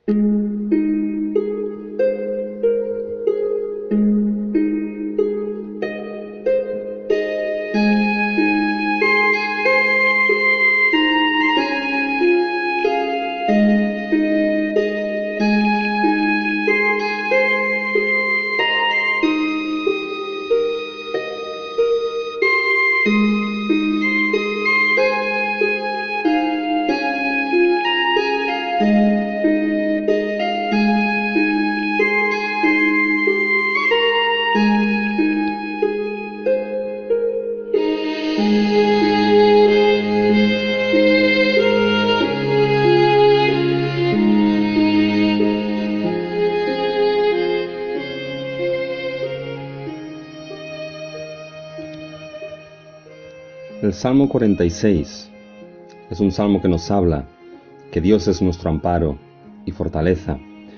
El Salmo 46 es un salmo que nos habla que Dios es nuestro amparo y fortaleza.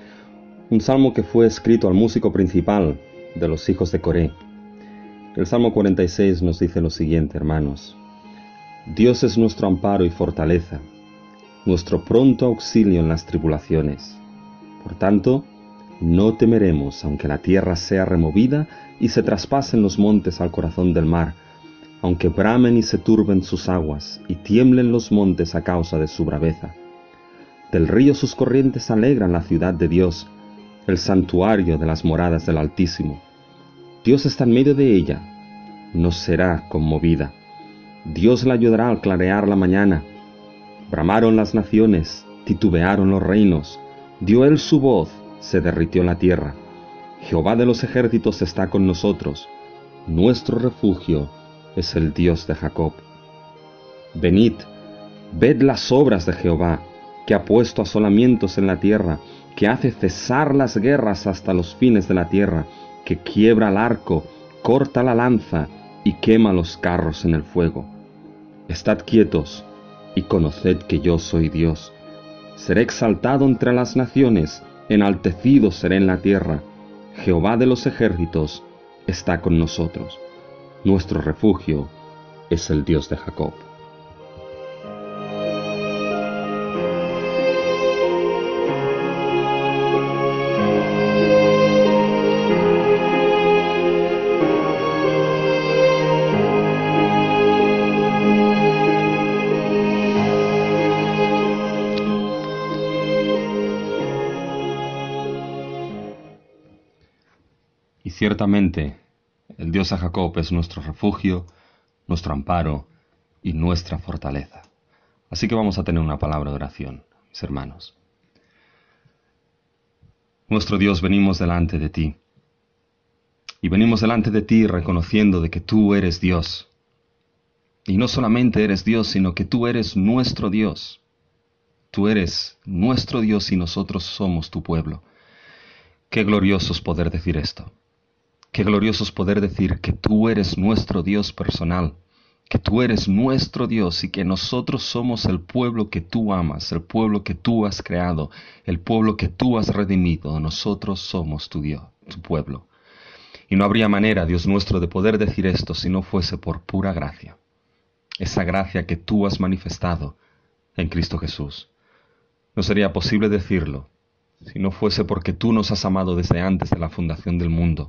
Un salmo que fue escrito al músico principal de los hijos de Coré. El Salmo 46 nos dice lo siguiente, hermanos: Dios es nuestro amparo y fortaleza, nuestro pronto auxilio en las tribulaciones. Por tanto, no temeremos, aunque la tierra sea removida y se traspasen los montes al corazón del mar, aunque bramen y se turben sus aguas, y tiemblen los montes a causa de su braveza. Del río sus corrientes alegran la ciudad de Dios, el santuario de las moradas del Altísimo. Dios está en medio de ella, no será conmovida. Dios la ayudará al clarear la mañana. Bramaron las naciones, titubearon los reinos, dio él su voz, se derritió la tierra. Jehová de los ejércitos está con nosotros, nuestro refugio es el Dios de Jacob. Venid, ved las obras de Jehová, que ha puesto asolamientos en la tierra, que hace cesar las guerras hasta los fines de la tierra, que quiebra el arco, corta la lanza y quema los carros en el fuego. Estad quietos y conoced que yo soy Dios. Seré exaltado entre las naciones, enaltecido seré en la tierra. Jehová de los ejércitos está con nosotros. Nuestro refugio es el Dios de Jacob. Y ciertamente, el Dios de Jacob es nuestro refugio, nuestro amparo y nuestra fortaleza. Así que vamos a tener una palabra de oración, mis hermanos. Nuestro Dios, venimos delante de ti. Y venimos delante de ti reconociendo de que tú eres Dios. Y no solamente eres Dios, sino que tú eres nuestro Dios. Tú eres nuestro Dios y nosotros somos tu pueblo. Qué glorioso es poder decir esto. Qué glorioso es poder decir que tú eres nuestro Dios personal, que tú eres nuestro Dios y que nosotros somos el pueblo que tú amas, el pueblo que tú has creado, el pueblo que tú has redimido. Nosotros somos tu Dios, tu pueblo. Y no habría manera, Dios nuestro, de poder decir esto si no fuese por pura gracia. Esa gracia que tú has manifestado en Cristo Jesús. No sería posible decirlo si no fuese porque tú nos has amado desde antes de la fundación del mundo.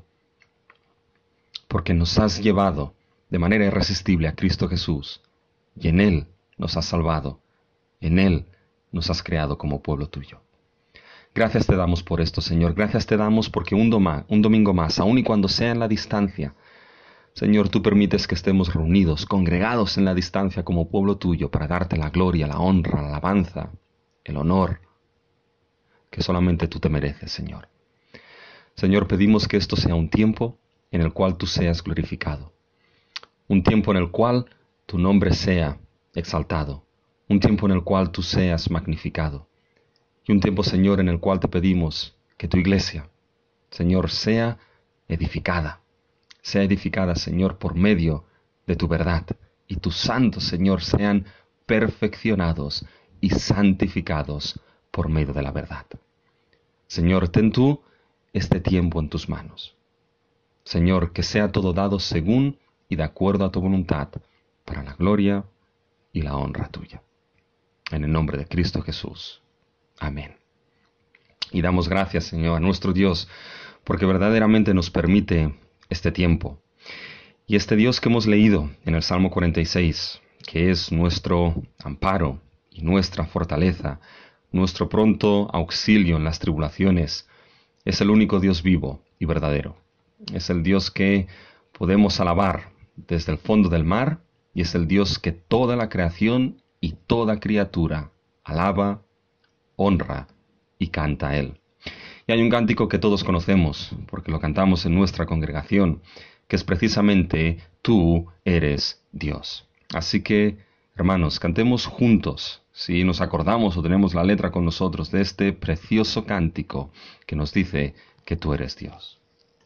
Porque nos has llevado de manera irresistible a Cristo Jesús, y en Él nos has salvado, en Él nos has creado como pueblo tuyo. Gracias te damos por esto, Señor, gracias te damos porque un domingo más, aun y cuando sea en la distancia, Señor, tú permites que estemos reunidos, congregados en la distancia como pueblo tuyo, para darte la gloria, la honra, la alabanza, el honor, que solamente tú te mereces, Señor. Señor, pedimos que esto sea un tiempo en el cual tú seas glorificado. Un tiempo en el cual tu nombre sea exaltado. Un tiempo en el cual tú seas magnificado. Y un tiempo, Señor, en el cual te pedimos que tu iglesia, Señor, sea edificada. Sea edificada, Señor, por medio de tu verdad. Y tus santos, Señor, sean perfeccionados y santificados por medio de la verdad. Señor, ten tú este tiempo en tus manos. Señor, que sea todo dado según y de acuerdo a tu voluntad, para la gloria y la honra tuya. En el nombre de Cristo Jesús. Amén. Y damos gracias, Señor, a nuestro Dios, porque verdaderamente nos permite este tiempo. Y este Dios que hemos leído en el Salmo 46, que es nuestro amparo y nuestra fortaleza, nuestro pronto auxilio en las tribulaciones, es el único Dios vivo y verdadero. Es el Dios que podemos alabar desde el fondo del mar, y es el Dios que toda la creación y toda criatura alaba, honra y canta a Él. Y hay un cántico que todos conocemos, porque lo cantamos en nuestra congregación, que es precisamente Tú eres Dios. Así que, hermanos, cantemos juntos, si nos acordamos o tenemos la letra con nosotros de este precioso cántico que nos dice que Tú eres Dios.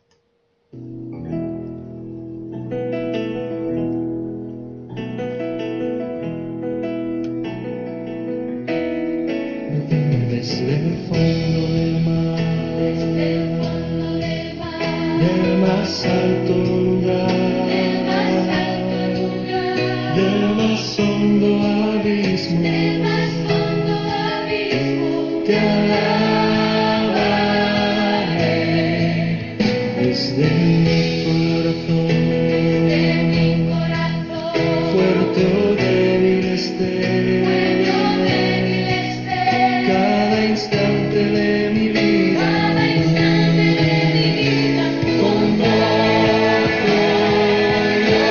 Desde el fondo del mar, del más alto lugar, del más hondo abismo, te alabaré. Desde mi corazón, fuerte o débil esté, cada instante de mi vida, con gozo yo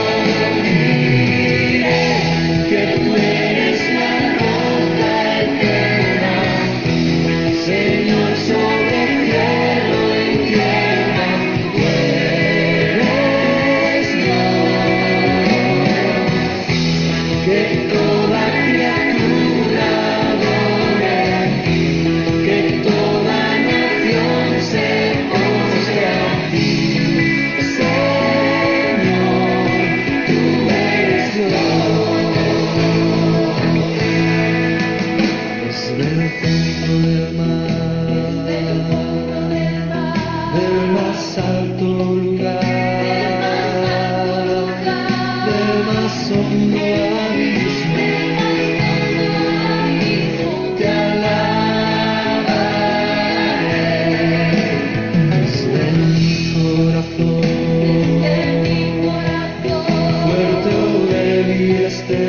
diré que tú eres la roca eterna, Señor sobre cielo y tierra, tú eres Dios, que toda criatura adore, que toda nación se postre a ti, Señor, tú eres Dios. Desde el fondo del mar, del más alto lugar, del más hondo abismo, te alabaré. Desde mi corazón, fuerte o débil esté,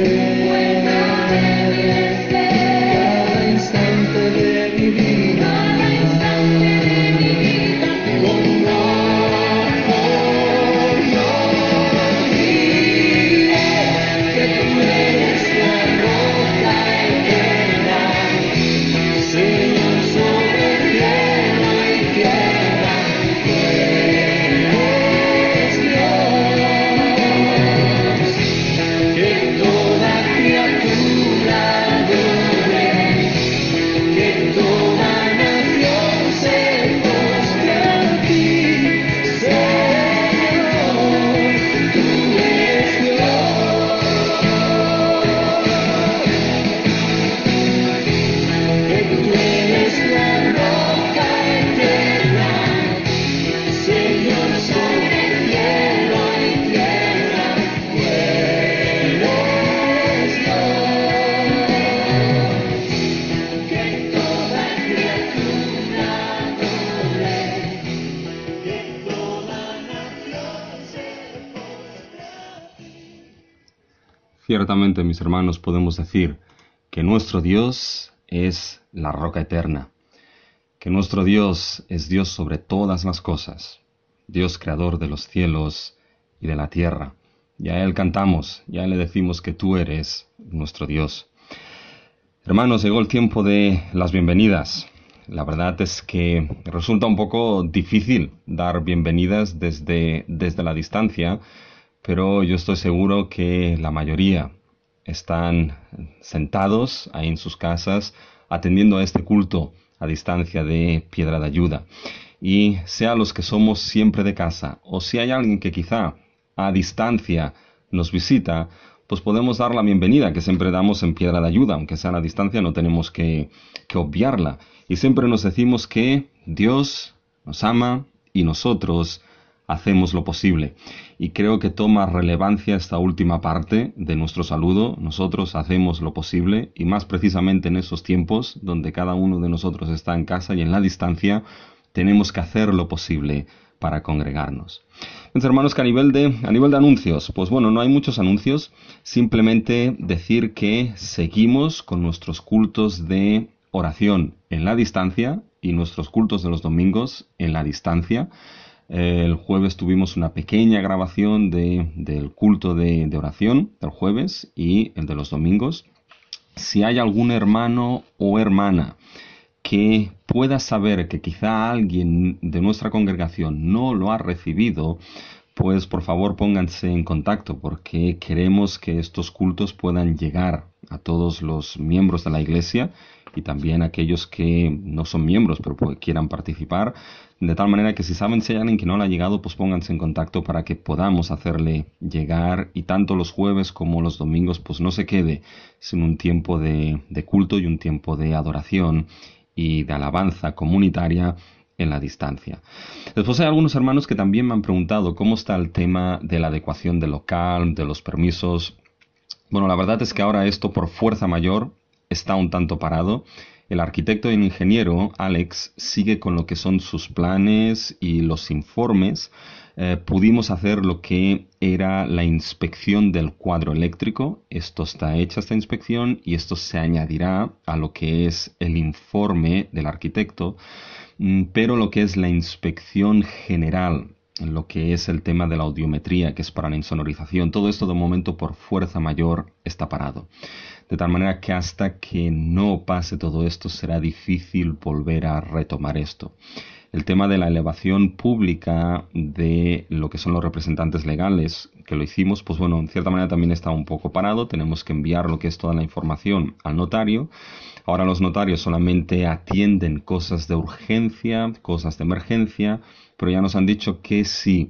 cada instante de mi vida, con gozo yo diré que tú eres la roca eterna, Señor sobre cielo y tierra, tú eres Dios, que toda criatura adore, que toda nación se postre a ti, Señor, tú eres Dios, que tú eres la roca eterna, Señor sobre cielo y tierra, tú eres Dios, que toda criatura adore, que toda nación se postre a ti. Ciertamente, mis hermanos, podemos decir que nuestro Dios es la roca eterna, que nuestro Dios es Dios sobre todas las cosas, Dios creador de los cielos y de la tierra. Y a Él cantamos, y a Él le decimos que tú eres nuestro Dios. Hermanos, llegó el tiempo de las bienvenidas. La verdad es que resulta un poco difícil dar bienvenidas desde la distancia, pero yo estoy seguro que la mayoría están sentados ahí en sus casas atendiendo a este culto a distancia de Piedra de Ayuda. Y sea los que somos siempre de casa, o si hay alguien que quizá a distancia nos visita, pues podemos dar la bienvenida que siempre damos en Piedra de Ayuda, aunque sea a la distancia no tenemos que obviarla. Y siempre nos decimos que Dios nos ama y nosotros hacemos lo posible. Y creo que toma relevancia esta última parte de nuestro saludo. Nosotros hacemos lo posible, y más precisamente en esos tiempos donde cada uno de nosotros está en casa y en la distancia, tenemos que hacer lo posible para congregarnos. Entonces, hermanos, que a nivel de anuncios, pues bueno, no hay muchos anuncios, simplemente decir que seguimos con nuestros cultos de oración en la distancia y nuestros cultos de los domingos en la distancia. El jueves tuvimos una pequeña grabación del culto de oración del jueves y el de los domingos. Si hay algún hermano o hermana que pueda saber que quizá alguien de nuestra congregación no lo ha recibido, pues por favor pónganse en contacto, porque queremos que estos cultos puedan llegar a todos los miembros de la iglesia y también a aquellos que no son miembros pero quieran participar, de tal manera que si saben si hay alguien que no le ha llegado, pues pónganse en contacto para que podamos hacerle llegar, y tanto los jueves como los domingos pues no se quede sin un tiempo de culto y un tiempo de adoración y de alabanza comunitaria en la distancia. Después hay algunos hermanos que también me han preguntado cómo está el tema de la adecuación del local, de los permisos. Bueno, la verdad es que ahora esto por fuerza mayor está un tanto parado. El arquitecto y el ingeniero, Alex, sigue con lo que son sus planes y los informes. Pudimos hacer lo que era la inspección del cuadro eléctrico. Esto está hecha, esta inspección, y esto se añadirá a lo que es el informe del arquitecto. Pero lo que es la inspección general, lo que es el tema de la audiometría, que es para la insonorización, todo esto de momento por fuerza mayor está parado. De tal manera que hasta que no pase todo esto será difícil volver a retomar esto. El tema de la elevación pública de lo que son los representantes legales, que lo hicimos, pues bueno, en cierta manera también está un poco parado. Tenemos que enviar lo que es toda la información al notario. Ahora los notarios solamente atienden cosas de urgencia, cosas de emergencia, pero ya nos han dicho que si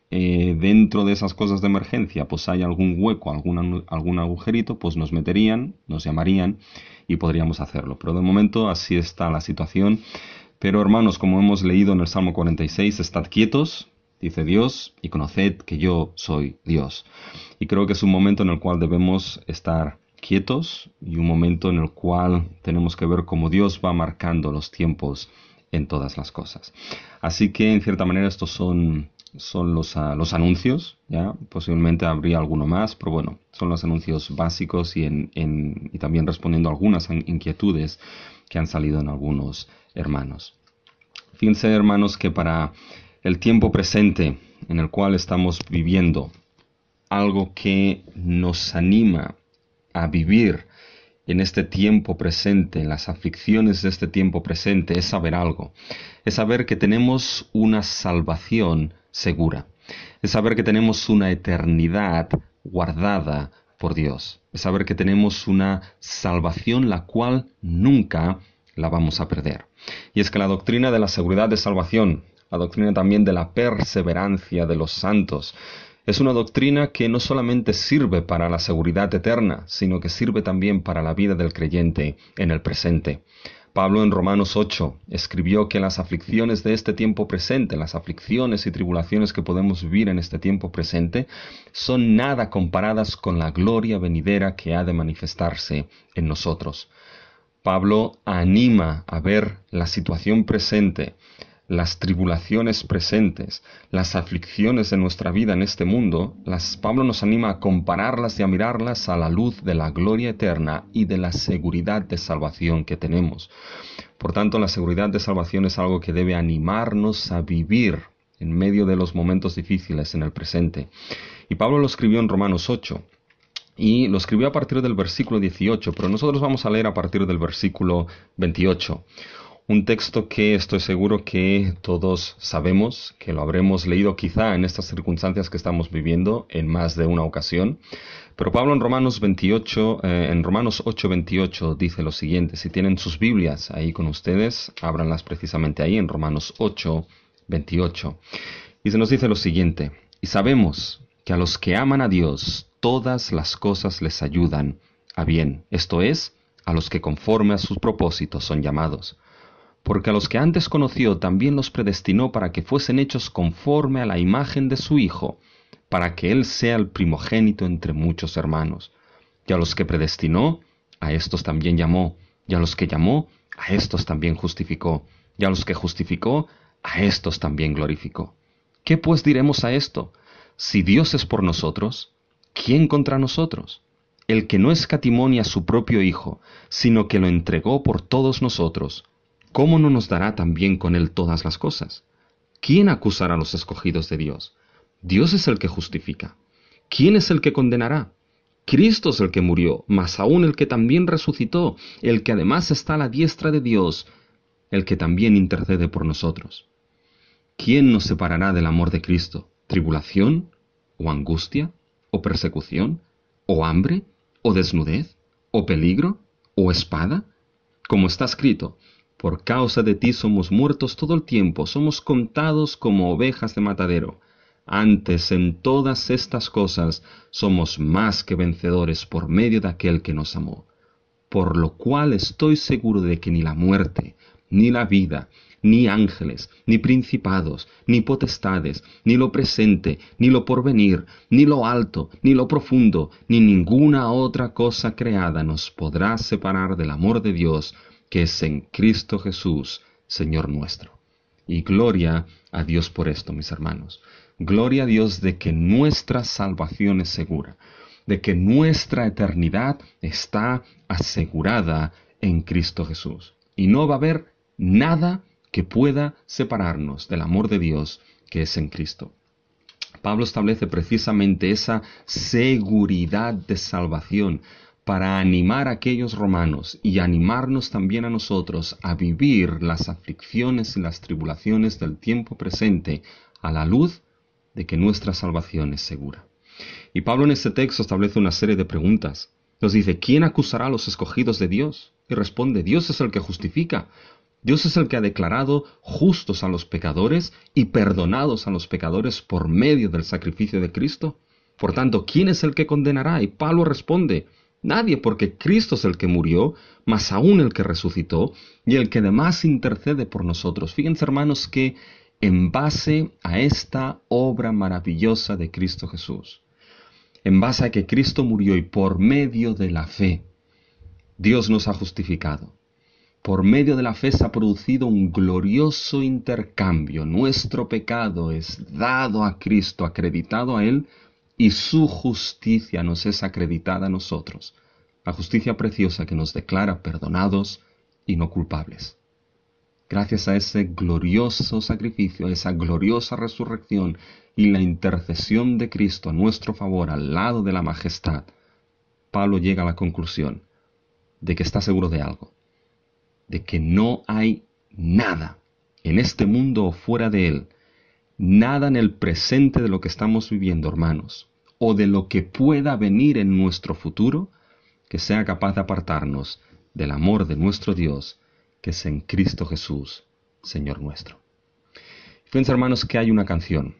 dentro de esas cosas de emergencia pues hay algún hueco, algún agujerito, pues nos meterían, nos llamarían y podríamos hacerlo. Pero de momento así está la situación. Pero hermanos, como hemos leído en el Salmo 46, estad quietos, dice Dios, y conoced que yo soy Dios. Y creo que es un momento en el cual debemos estar quietos y un momento en el cual tenemos que ver cómo Dios va marcando los tiempos en todas las cosas. Así que en cierta manera estos son los anuncios, ¿ya? Posiblemente habría alguno más, pero bueno, son los anuncios básicos y también respondiendo a algunas inquietudes que han salido en algunos hermanos. Fíjense, hermanos, que para el tiempo presente en el cual estamos viviendo, algo que nos anima a vivir en este tiempo presente, en las aflicciones de este tiempo presente, es saber algo. Es saber que tenemos una salvación segura. Es saber que tenemos una eternidad guardada por Dios. Es saber que tenemos una salvación la cual nunca la vamos a perder. Y es que la doctrina de la seguridad de salvación, la doctrina también de la perseverancia de los santos, es una doctrina que no solamente sirve para la seguridad eterna, sino que sirve también para la vida del creyente en el presente. Pablo en Romanos 8 escribió que las aflicciones de este tiempo presente, las aflicciones y tribulaciones que podemos vivir en este tiempo presente, son nada comparadas con la gloria venidera que ha de manifestarse en nosotros. Pablo anima a ver la situación presente, las tribulaciones presentes, las aflicciones de nuestra vida en este mundo. Pablo nos anima a compararlas y a mirarlas a la luz de la gloria eterna y de la seguridad de salvación que tenemos. Por tanto, la seguridad de salvación es algo que debe animarnos a vivir en medio de los momentos difíciles en el presente. Y Pablo lo escribió en Romanos 8. Y lo escribió a partir del versículo 18, pero nosotros vamos a leer a partir del versículo 28. Un texto que estoy seguro que todos sabemos, que lo habremos leído quizá en estas circunstancias que estamos viviendo en más de una ocasión. Pero Pablo en Romanos 8:28 dice lo siguiente. Si tienen sus Biblias ahí con ustedes, ábranlas precisamente ahí en Romanos 8:28. Y se nos dice lo siguiente. Y sabemos que a los que aman a Dios, todas las cosas les ayudan a bien. Esto es, a los que conforme a sus propósitos son llamados. Porque a los que antes conoció también los predestinó para que fuesen hechos conforme a la imagen de su Hijo, para que Él sea el primogénito entre muchos hermanos. Y a los que predestinó, a estos también llamó, y a los que llamó, a estos también justificó, y a los que justificó, a estos también glorificó. ¿Qué pues diremos a esto? Si Dios es por nosotros, ¿quién contra nosotros? El que no escatimó ni a su propio Hijo, sino que lo entregó por todos nosotros, ¿cómo no nos dará también con Él todas las cosas? ¿Quién acusará a los escogidos de Dios? Dios es el que justifica. ¿Quién es el que condenará? Cristo es el que murió, mas aún el que también resucitó, el que además está a la diestra de Dios, el que también intercede por nosotros. ¿Quién nos separará del amor de Cristo? ¿Tribulación? ¿O angustia? ¿O persecución? ¿O hambre? ¿O desnudez? ¿O peligro? ¿O espada? Como está escrito, por causa de ti somos muertos todo el tiempo, somos contados como ovejas de matadero. Antes, en todas estas cosas, somos más que vencedores por medio de aquel que nos amó. Por lo cual estoy seguro de que ni la muerte, ni la vida, ni ángeles, ni principados, ni potestades, ni lo presente, ni lo porvenir, ni lo alto, ni lo profundo, ni ninguna otra cosa creada nos podrá separar del amor de Dios, que es en Cristo Jesús, Señor nuestro. Y gloria a Dios por esto, mis hermanos. Gloria a Dios de que nuestra salvación es segura, de que nuestra eternidad está asegurada en Cristo Jesús. Y no va a haber nada que pueda separarnos del amor de Dios que es en Cristo. Pablo establece precisamente esa seguridad de salvación para animar a aquellos romanos y animarnos también a nosotros a vivir las aflicciones y las tribulaciones del tiempo presente a la luz de que nuestra salvación es segura. Y Pablo en este texto establece una serie de preguntas. Nos dice, ¿quién acusará a los escogidos de Dios? Y responde, Dios es el que justifica. Dios es el que ha declarado justos a los pecadores y perdonados a los pecadores por medio del sacrificio de Cristo. Por tanto, ¿quién es el que condenará? Y Pablo responde, nadie, porque Cristo es el que murió, más aún el que resucitó y el que además intercede por nosotros. Fíjense, hermanos, que en base a esta obra maravillosa de Cristo Jesús, en base a que Cristo murió y por medio de la fe, Dios nos ha justificado. Por medio de la fe se ha producido un glorioso intercambio. Nuestro pecado es dado a Cristo, acreditado a Él, y su justicia nos es acreditada a nosotros. La justicia preciosa que nos declara perdonados y no culpables. Gracias a ese glorioso sacrificio, a esa gloriosa resurrección y la intercesión de Cristo a nuestro favor al lado de la majestad, Pablo llega a la conclusión de que está seguro de algo, de que no hay nada en este mundo o fuera de él, nada en el presente de lo que estamos viviendo, hermanos, o de lo que pueda venir en nuestro futuro, que sea capaz de apartarnos del amor de nuestro Dios, que es en Cristo Jesús, Señor nuestro. Fíjense, hermanos, que hay una canción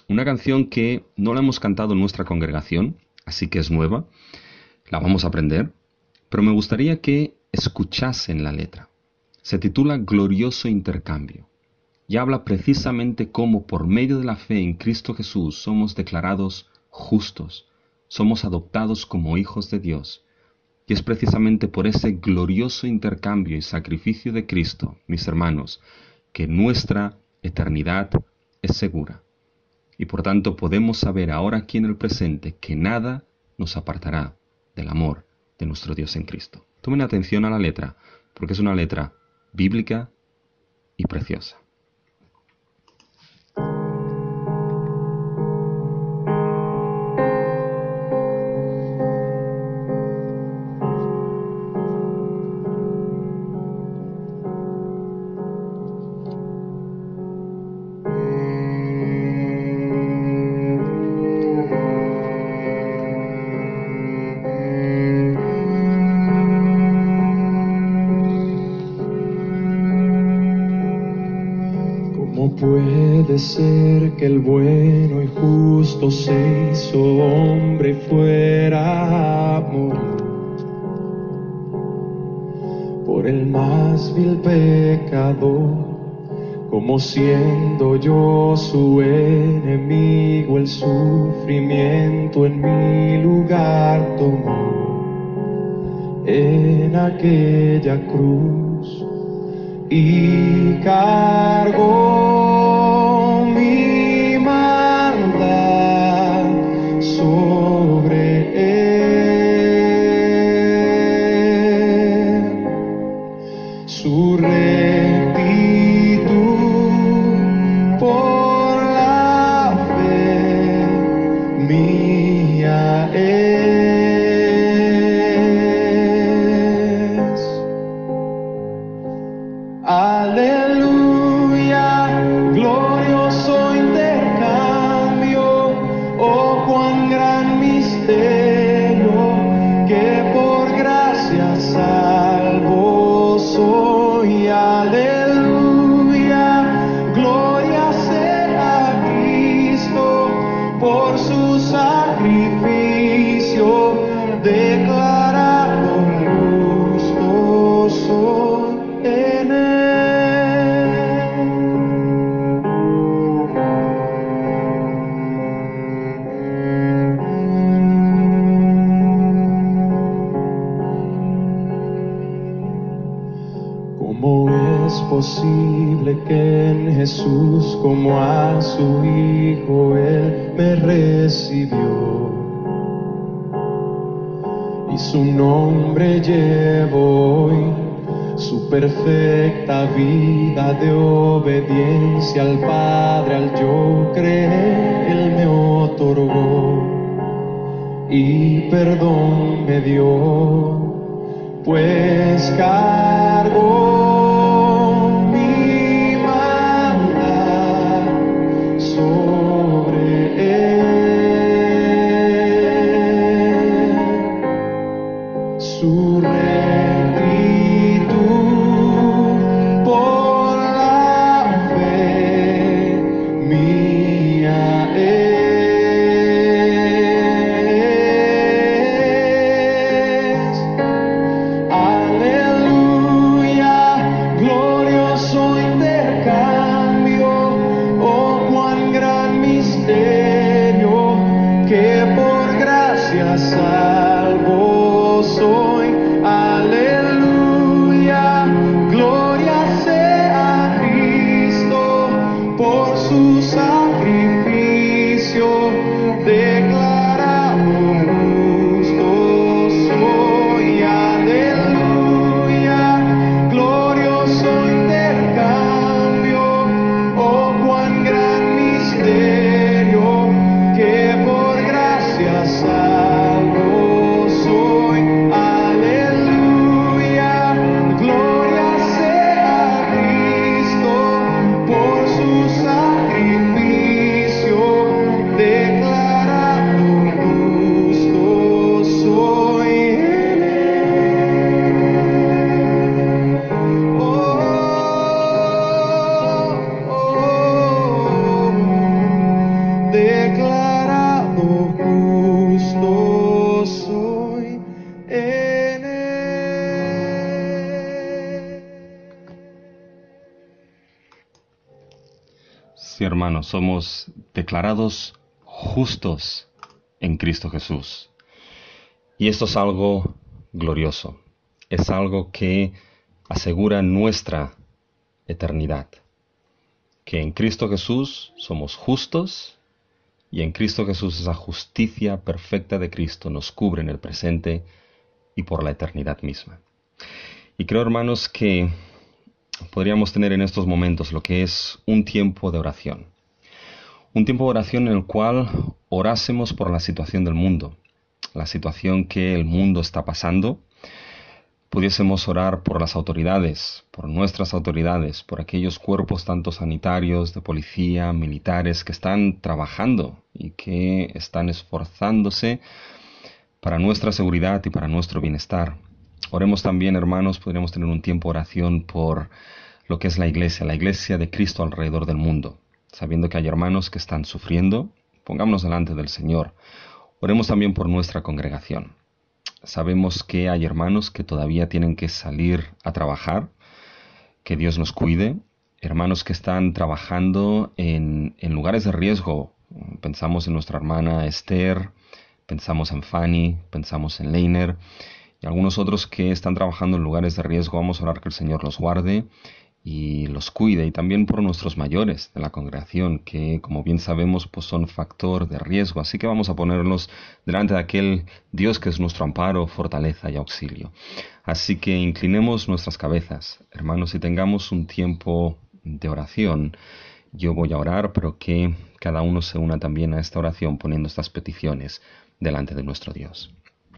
que no la hemos cantado en nuestra congregación, así que es nueva, la vamos a aprender, pero me gustaría que escuchasen la letra. Se titula Glorioso Intercambio y habla precisamente cómo por medio de la fe en Cristo Jesús somos declarados justos, somos adoptados como hijos de Dios. Y es precisamente por ese glorioso intercambio y sacrificio de Cristo, mis hermanos, que nuestra eternidad es segura. Y por tanto podemos saber ahora aquí en el presente que nada nos apartará del amor de nuestro Dios en Cristo. Tomen atención a la letra, porque es una letra bíblica y preciosa. ¿Cómo puede ser que el bueno y justo se hizo hombre y fuera a morir por el más vil pecador, como siendo yo su enemigo, el sufrimiento en mi lugar tomó en aquella cruz y cargó mi maldad sobre él. Su rectitud por la fe mía es. Aleluya, glorioso intercambio, oh cuán gran misterio, que por gracia salvo soy. Aleluya, gloria sea a Cristo, por su sacrificio declarado justo soy en él. ¿Cómo es posible que en Jesús, como a su Hijo, Él me recibió? Y su nombre llevo hoy, su perfecta vida de obediencia al Padre, al yo creer, Él me otorgó y perdón me dio, pues cargó mi maldad sobre él. Su rectitud por la fe mía es. Aleluya, glorioso intercambio, oh cuán gran misterio, que por gracia salvo soy. Aleluya, gloria sea a Cristo, por su sacrificio declarado justo soy. Aleluya, glorioso intercambio, oh cuán gran misterio, que por gracia salvo soy. Aleluya, gloria sea a Cristo, por su sacrificio declarado justo soy en él. Oh, declarado justo soy en él. Sí, hermanos, somos declarados justos en Cristo Jesús. Y esto es algo glorioso. Es algo que asegura nuestra eternidad. Que en Cristo Jesús somos justos y en Cristo Jesús esa justicia perfecta de Cristo nos cubre en el presente y por la eternidad misma. Y creo, hermanos, que podríamos tener en estos momentos lo que es un tiempo de oración. Un tiempo de oración en el cual orásemos por la situación del mundo, la situación que el mundo está pasando. Pudiésemos orar por las autoridades, por nuestras autoridades, por aquellos cuerpos tanto sanitarios, de policía, militares, que están trabajando y que están esforzándose para nuestra seguridad y para nuestro bienestar. Oremos también, hermanos, podríamos tener un tiempo de oración por lo que es la iglesia de Cristo alrededor del mundo, sabiendo que hay hermanos que están sufriendo. Pongámonos delante del Señor. Oremos también por nuestra congregación. Sabemos que hay hermanos que todavía tienen que salir a trabajar, que Dios nos cuide, hermanos que están trabajando en lugares de riesgo. Pensamos en nuestra hermana Esther, pensamos en Fanny, pensamos en Leiner y algunos otros que están trabajando en lugares de riesgo. Vamos a orar que el Señor los guarde y los cuide, y también por nuestros mayores de la congregación, que como bien sabemos pues son factor de riesgo, así que vamos a ponerlos delante de aquel Dios que es nuestro amparo, fortaleza y auxilio. Así que inclinemos nuestras cabezas, hermanos, y tengamos un tiempo de oración. Yo voy a orar, pero que cada uno se una también a esta oración poniendo estas peticiones delante de nuestro Dios.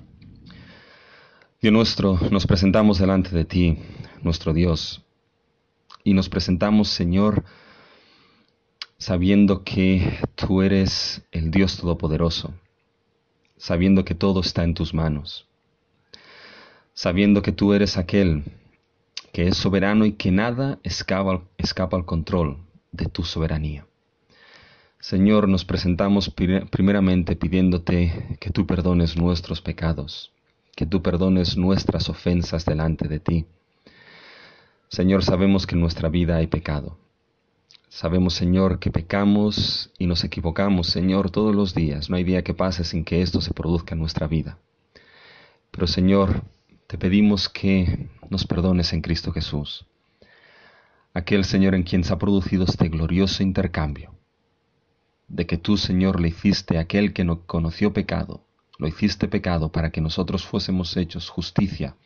Dios nuestro, nos presentamos delante de ti, nuestro Dios, y nos presentamos, Señor, sabiendo que tú eres el Dios Todopoderoso, sabiendo que todo está en tus manos, sabiendo que tú eres aquel que es soberano y que nada escapa al control de tu soberanía. Señor, nos presentamos primeramente pidiéndote que tú perdones nuestros pecados, que tú perdones nuestras ofensas delante de ti. Señor, sabemos que en nuestra vida hay pecado. Sabemos, Señor, que pecamos y nos equivocamos, Señor, todos los días. No hay día que pase sin que esto se produzca en nuestra vida. Pero, Señor, te pedimos que nos perdones en Cristo Jesús, aquel Señor en quien se ha producido este glorioso intercambio, de que tú, Señor, le hiciste a aquel que no conoció pecado, lo hiciste pecado para que nosotros fuésemos hechos justicia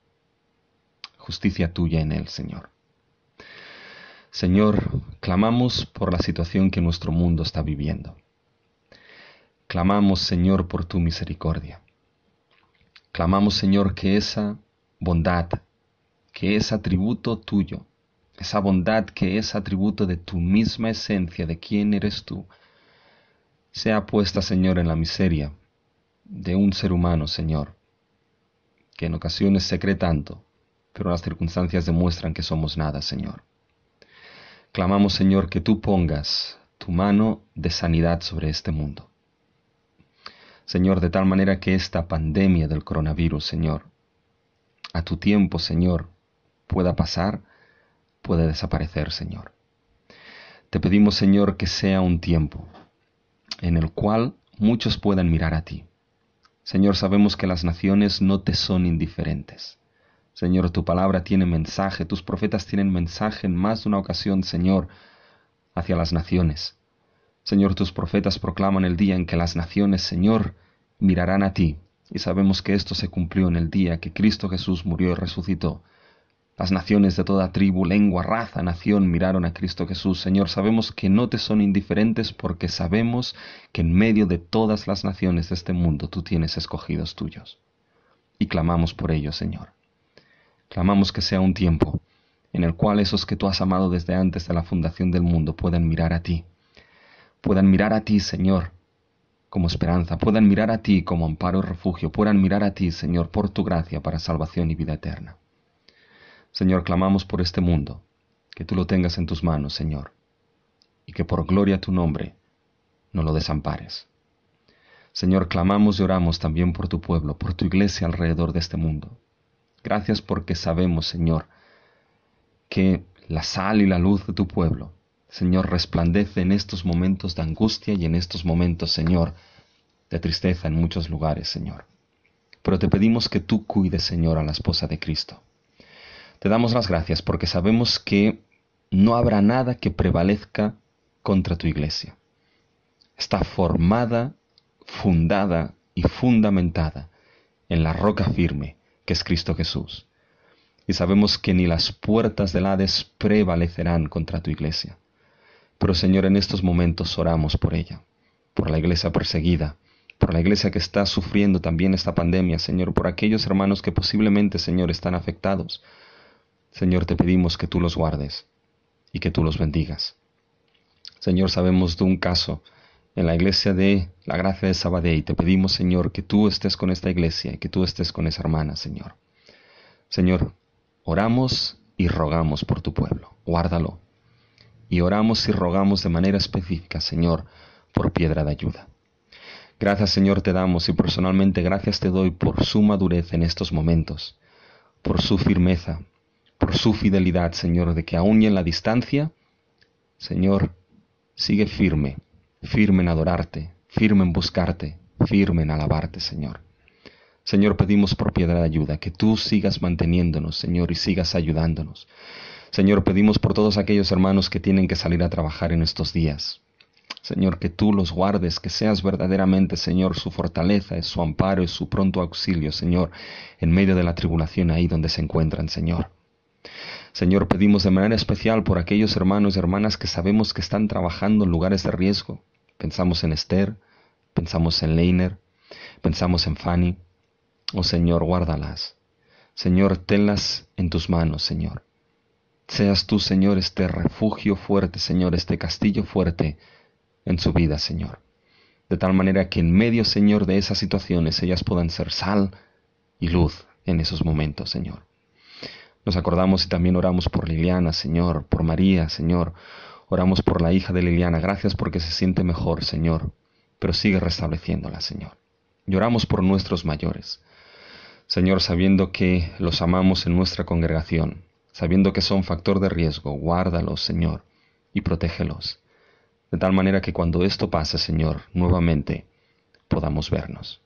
tuya en él, Señor. Señor, clamamos por la situación que nuestro mundo está viviendo. Clamamos, Señor, por tu misericordia. Clamamos, Señor, que esa bondad, que es atributo tuyo, esa bondad que es atributo de tu misma esencia, de quién eres tú, sea puesta, Señor, en la miseria de un ser humano, Señor, que en ocasiones se cree tanto, pero las circunstancias demuestran que somos nada, Señor. Clamamos, Señor, que tú pongas tu mano de sanidad sobre este mundo. Señor, de tal manera que esta pandemia del coronavirus, Señor, a tu tiempo, Señor, pueda pasar, pueda desaparecer, Señor. Te pedimos, Señor, que sea un tiempo en el cual muchos puedan mirar a ti. Señor, sabemos que las naciones no te son indiferentes. Señor, tu palabra tiene mensaje, tus profetas tienen mensaje en más de una ocasión, Señor, hacia las naciones. Señor, tus profetas proclaman el día en que las naciones, Señor, mirarán a ti. Y sabemos que esto se cumplió en el día que Cristo Jesús murió y resucitó. Las naciones de toda tribu, lengua, raza, nación miraron a Cristo Jesús. Señor, sabemos que no te son indiferentes porque sabemos que en medio de todas las naciones de este mundo tú tienes escogidos tuyos. Y clamamos por ello, Señor. Clamamos que sea un tiempo en el cual esos que tú has amado desde antes de la fundación del mundo puedan mirar a ti. Puedan mirar a ti, Señor, como esperanza. Puedan mirar a ti como amparo y refugio. Puedan mirar a ti, Señor, por tu gracia para salvación y vida eterna. Señor, clamamos por este mundo, que tú lo tengas en tus manos, Señor, y que por gloria a tu nombre no lo desampares. Señor, clamamos y oramos también por tu pueblo, por tu iglesia alrededor de este mundo. Gracias porque sabemos, Señor, que la sal y la luz de tu pueblo, Señor, resplandece en estos momentos de angustia y en estos momentos, Señor, de tristeza en muchos lugares, Señor. Pero te pedimos que tú cuides, Señor, a la esposa de Cristo. Te damos las gracias porque sabemos que no habrá nada que prevalezca contra tu iglesia. Está formada, fundada y fundamentada en la roca firme que es Cristo Jesús. Y sabemos que ni las puertas del Hades prevalecerán contra tu iglesia. Pero, Señor, en estos momentos oramos por ella, por la iglesia perseguida, por la iglesia que está sufriendo también esta pandemia, Señor, por aquellos hermanos que posiblemente, Señor, están afectados. Señor, te pedimos que tú los guardes y que tú los bendigas. Señor, sabemos de un caso en la iglesia de la Gracia de Sabadell. Te pedimos, Señor, que tú estés con esta iglesia y que tú estés con esa hermana, Señor. Señor, oramos y rogamos por tu pueblo. Guárdalo. Y oramos y rogamos de manera específica, Señor, por Piedra de Ayuda. Gracias, Señor, te damos y personalmente gracias te doy por su madurez en estos momentos, por su firmeza, por su fidelidad, Señor, de que aún y en la distancia, Señor, sigue firme, firme en adorarte, firme en buscarte, firme en alabarte, Señor. Señor, pedimos por piedad de ayuda, que tú sigas manteniéndonos, Señor, y sigas ayudándonos. Señor, pedimos por todos aquellos hermanos que tienen que salir a trabajar en estos días. Señor, que tú los guardes, que seas verdaderamente, Señor, su fortaleza, su amparo y su pronto auxilio, Señor, en medio de la tribulación ahí donde se encuentran, Señor. Señor, pedimos de manera especial por aquellos hermanos y hermanas que sabemos que están trabajando en lugares de riesgo. Pensamos en Esther, pensamos en Leiner, pensamos en Fanny. Oh Señor, guárdalas. Señor, tenlas en tus manos, Señor. Seas tú, Señor, este refugio fuerte, Señor, este castillo fuerte en su vida, Señor. De tal manera que en medio, Señor, de esas situaciones ellas puedan ser sal y luz en esos momentos, Señor. Nos acordamos y también oramos por Liliana, Señor, por María, Señor. Oramos por la hija de Liliana. Gracias porque se siente mejor, Señor, pero sigue restableciéndola, Señor. Y oramos por nuestros mayores. Señor, sabiendo que los amamos en nuestra congregación, sabiendo que son factor de riesgo, guárdalos, Señor, y protégelos. De tal manera que cuando esto pase, Señor, nuevamente podamos vernos.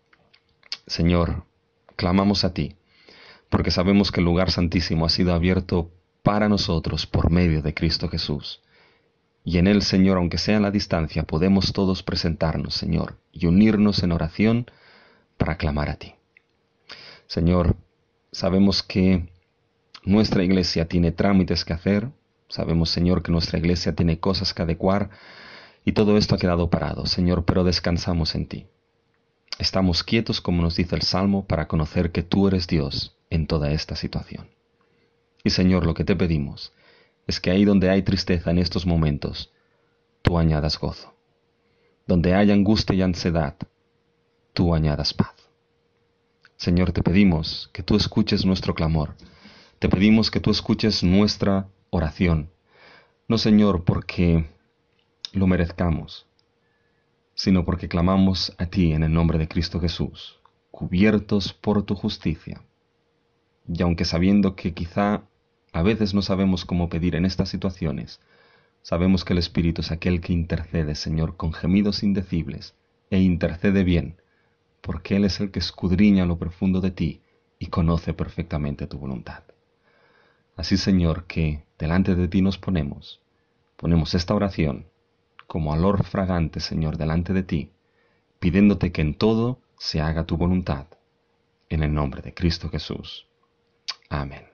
Señor, clamamos a ti, porque sabemos que el lugar santísimo ha sido abierto para nosotros por medio de Cristo Jesús. Y en él, Señor, aunque sea a la distancia, podemos todos presentarnos, Señor, y unirnos en oración para clamar a ti. Señor, sabemos que nuestra iglesia tiene trámites que hacer, sabemos, Señor, que nuestra iglesia tiene cosas que adecuar, y todo esto ha quedado parado, Señor, pero descansamos en ti. Estamos quietos, como nos dice el Salmo, para conocer que tú eres Dios en toda esta situación. Y Señor, lo que te pedimos es que ahí donde hay tristeza en estos momentos, tú añadas gozo. Donde hay angustia y ansiedad, tú añadas paz. Señor, te pedimos que tú escuches nuestro clamor. Te pedimos que tú escuches nuestra oración. No, Señor, porque lo merezcamos, sino porque clamamos a ti en el nombre de Cristo Jesús, cubiertos por tu justicia. Y aunque sabiendo que quizá a veces no sabemos cómo pedir en estas situaciones, sabemos que el Espíritu es aquel que intercede, Señor, con gemidos indecibles, e intercede bien, porque Él es el que escudriña lo profundo de ti y conoce perfectamente tu voluntad. Así, Señor, que delante de ti nos ponemos esta oración como olor fragante, Señor, delante de ti, pidiéndote que en todo se haga tu voluntad, en el nombre de Cristo Jesús. Amén.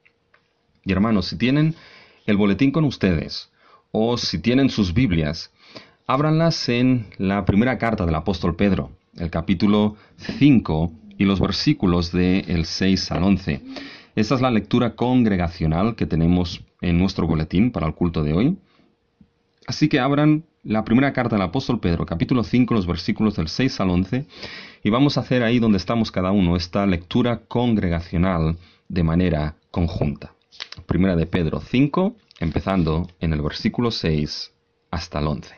Y hermanos, si tienen el boletín con ustedes, o si tienen sus Biblias, ábranlas en la primera carta del apóstol Pedro, el capítulo 5 y los versículos del 6 al 11. Esta es la lectura congregacional que tenemos en nuestro boletín para el culto de hoy. Así que abran la primera carta del apóstol Pedro, capítulo 5, los versículos del 6 al 11, y vamos a hacer ahí donde estamos cada uno esta lectura congregacional de manera conjunta. Primera de Pedro 5, empezando en el versículo 6 hasta el 11.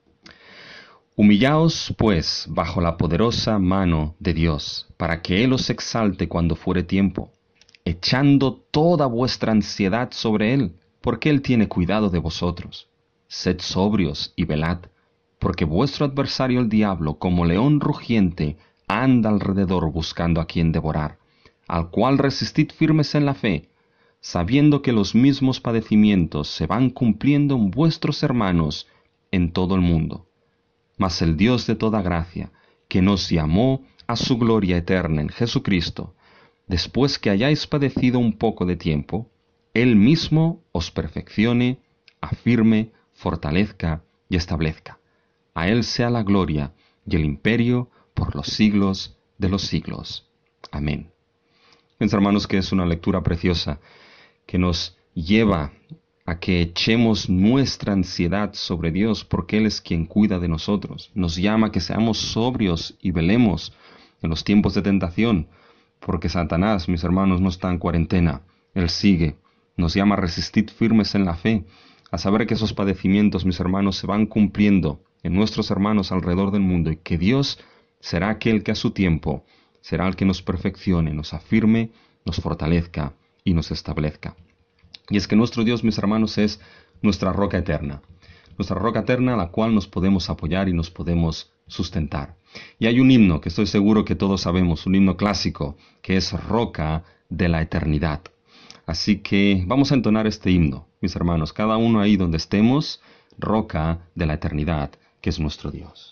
Humillaos, pues, bajo la poderosa mano de Dios, para que Él os exalte cuando fuere tiempo, echando toda vuestra ansiedad sobre Él, porque Él tiene cuidado de vosotros. Sed sobrios y velad, porque vuestro adversario el diablo, como león rugiente, anda alrededor buscando a quien devorar, al cual resistid firmes en la fe, sabiendo que los mismos padecimientos se van cumpliendo en vuestros hermanos en todo el mundo. Mas el Dios de toda gracia, que nos llamó a su gloria eterna en Jesucristo, después que hayáis padecido un poco de tiempo, Él mismo os perfeccione, afirme, fortalezca y establezca. A Él sea la gloria y el imperio por los siglos de los siglos. Amén. Mis hermanos, que es una lectura preciosa que nos lleva a que echemos nuestra ansiedad sobre Dios, porque Él es quien cuida de nosotros. Nos llama a que seamos sobrios y velemos en los tiempos de tentación, porque Satanás, mis hermanos, no está en cuarentena. Él sigue. Nos llama a resistir firmes en la fe, a saber que esos padecimientos, mis hermanos, se van cumpliendo en nuestros hermanos alrededor del mundo, y que Dios será aquel que a su tiempo será el que nos perfeccione, nos afirme, nos fortalezca y nos establezca. Y es que nuestro Dios, mis hermanos, es nuestra roca eterna a la cual nos podemos apoyar y nos podemos sustentar. Y hay un himno que estoy seguro que todos sabemos, un himno clásico, que es Roca de la Eternidad. Así que vamos a entonar este himno, mis hermanos, cada uno ahí donde estemos, Roca de la Eternidad, que es nuestro Dios.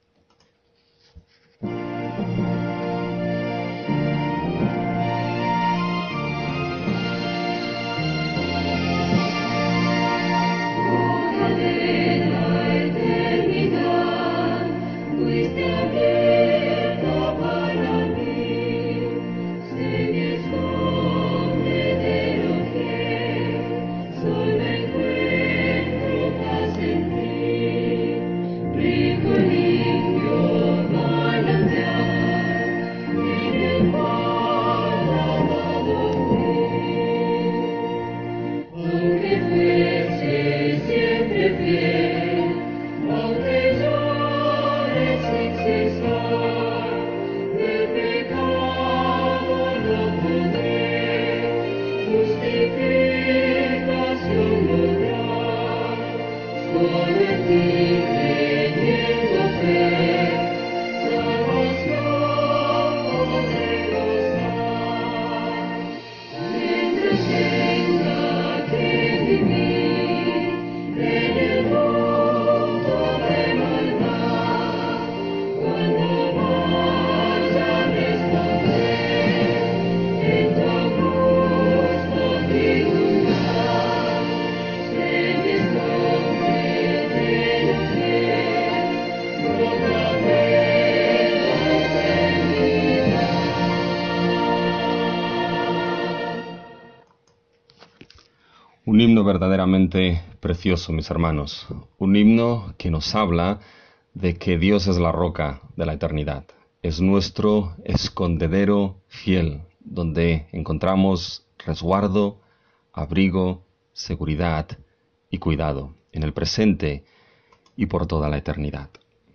Un himno verdaderamente precioso, mis hermanos. Un himno que nos habla de que Dios es la roca de la eternidad. Es nuestro escondedero fiel, donde encontramos resguardo, abrigo, seguridad y cuidado, en el presente y por toda la eternidad.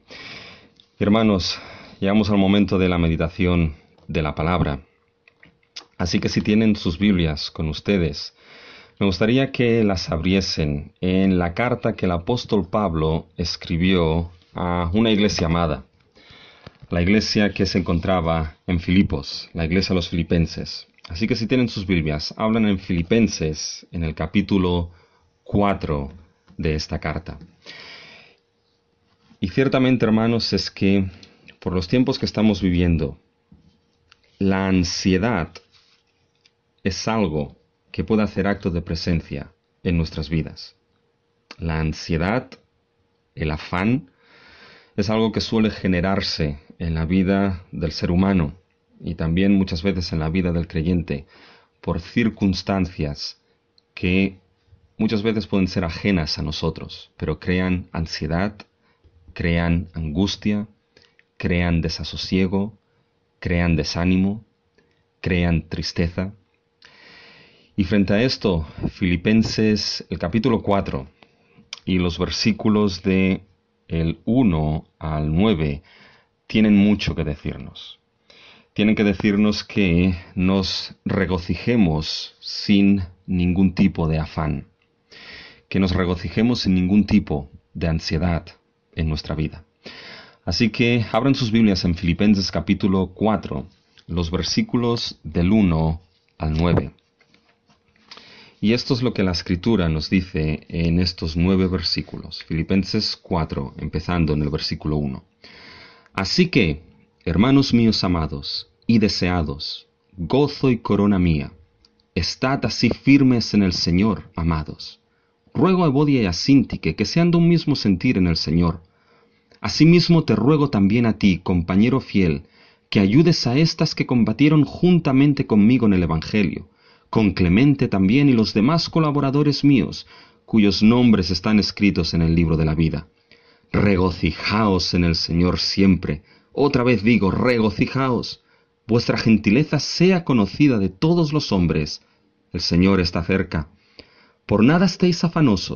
Hermanos, llegamos al momento de la meditación de la palabra. Así que si tienen sus Biblias con ustedes, me gustaría que las abriesen en la carta que el apóstol Pablo escribió a una iglesia amada, la iglesia que se encontraba en Filipos, la iglesia de los filipenses. Así que si tienen sus Biblias, hablan en Filipenses, en el capítulo 4 de esta carta. Y ciertamente, hermanos, es que por los tiempos que estamos viviendo, la ansiedad es algo que puede hacer acto de presencia en nuestras vidas. La ansiedad, el afán, es algo que suele generarse en la vida del ser humano y también muchas veces en la vida del creyente por circunstancias que muchas veces pueden ser ajenas a nosotros, pero crean ansiedad, crean angustia, crean desasosiego, crean desánimo, crean tristeza. Y frente a esto, Filipenses, el capítulo 4 y los versículos de el 1 al 9 tienen mucho que decirnos. Tienen que decirnos que nos regocijemos sin ningún tipo de afán, que nos regocijemos sin ningún tipo de ansiedad en nuestra vida. Así que abran sus Biblias en Filipenses capítulo 4, los versículos del 1 al 9. Y esto es lo que la Escritura nos dice en estos 9 versículos. Filipenses 4, empezando en el versículo 1. Así que, hermanos míos amados y deseados, gozo y corona mía, estad así firmes en el Señor, amados. Ruego a Evodia y a Síntique que sean de un mismo sentir en el Señor. Asimismo te ruego también a ti, compañero fiel, que ayudes a estas que combatieron juntamente conmigo en el Evangelio, con Clemente también y los demás colaboradores míos, cuyos nombres están escritos en el libro de la vida. Regocijaos en el Señor siempre. Otra vez digo, regocijaos. Vuestra gentileza sea conocida de todos los hombres. El Señor está cerca. Por nada estéis afanosos,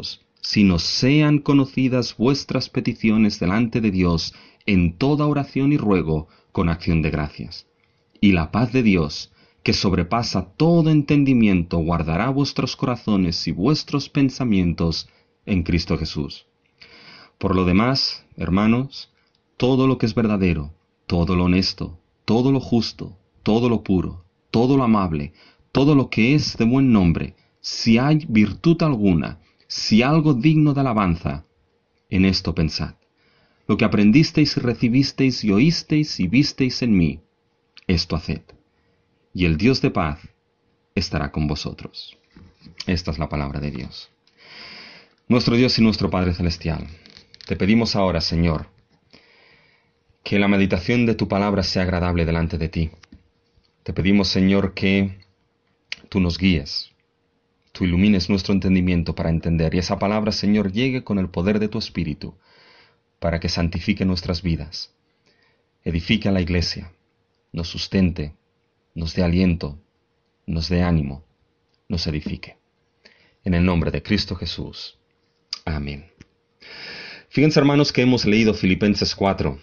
sino sean conocidas vuestras peticiones delante de Dios en toda oración y ruego con acción de gracias. Y la paz de Dios, que sobrepasa todo entendimiento, guardará vuestros corazones y vuestros pensamientos en Cristo Jesús. Por lo demás, hermanos, todo lo que es verdadero, todo lo honesto, todo lo justo, todo lo puro, todo lo amable, todo lo que es de buen nombre, si hay virtud alguna, si algo digno de alabanza, en esto pensad. Lo que aprendisteis y recibisteis y oísteis y visteis en mí, esto haced. Y el Dios de paz estará con vosotros. Esta es la palabra de Dios. Nuestro Dios y nuestro Padre Celestial, te pedimos ahora, Señor, que la meditación de tu palabra sea agradable delante de ti. Te pedimos, Señor, que tú nos guíes, tú ilumines nuestro entendimiento para entender, y esa palabra, Señor, llegue con el poder de tu Espíritu, para que santifique nuestras vidas, edifique a la iglesia, nos sustente, nos dé aliento, nos dé ánimo, nos edifique. En el nombre de Cristo Jesús. Amén. Fíjense, hermanos, que hemos leído Filipenses 4,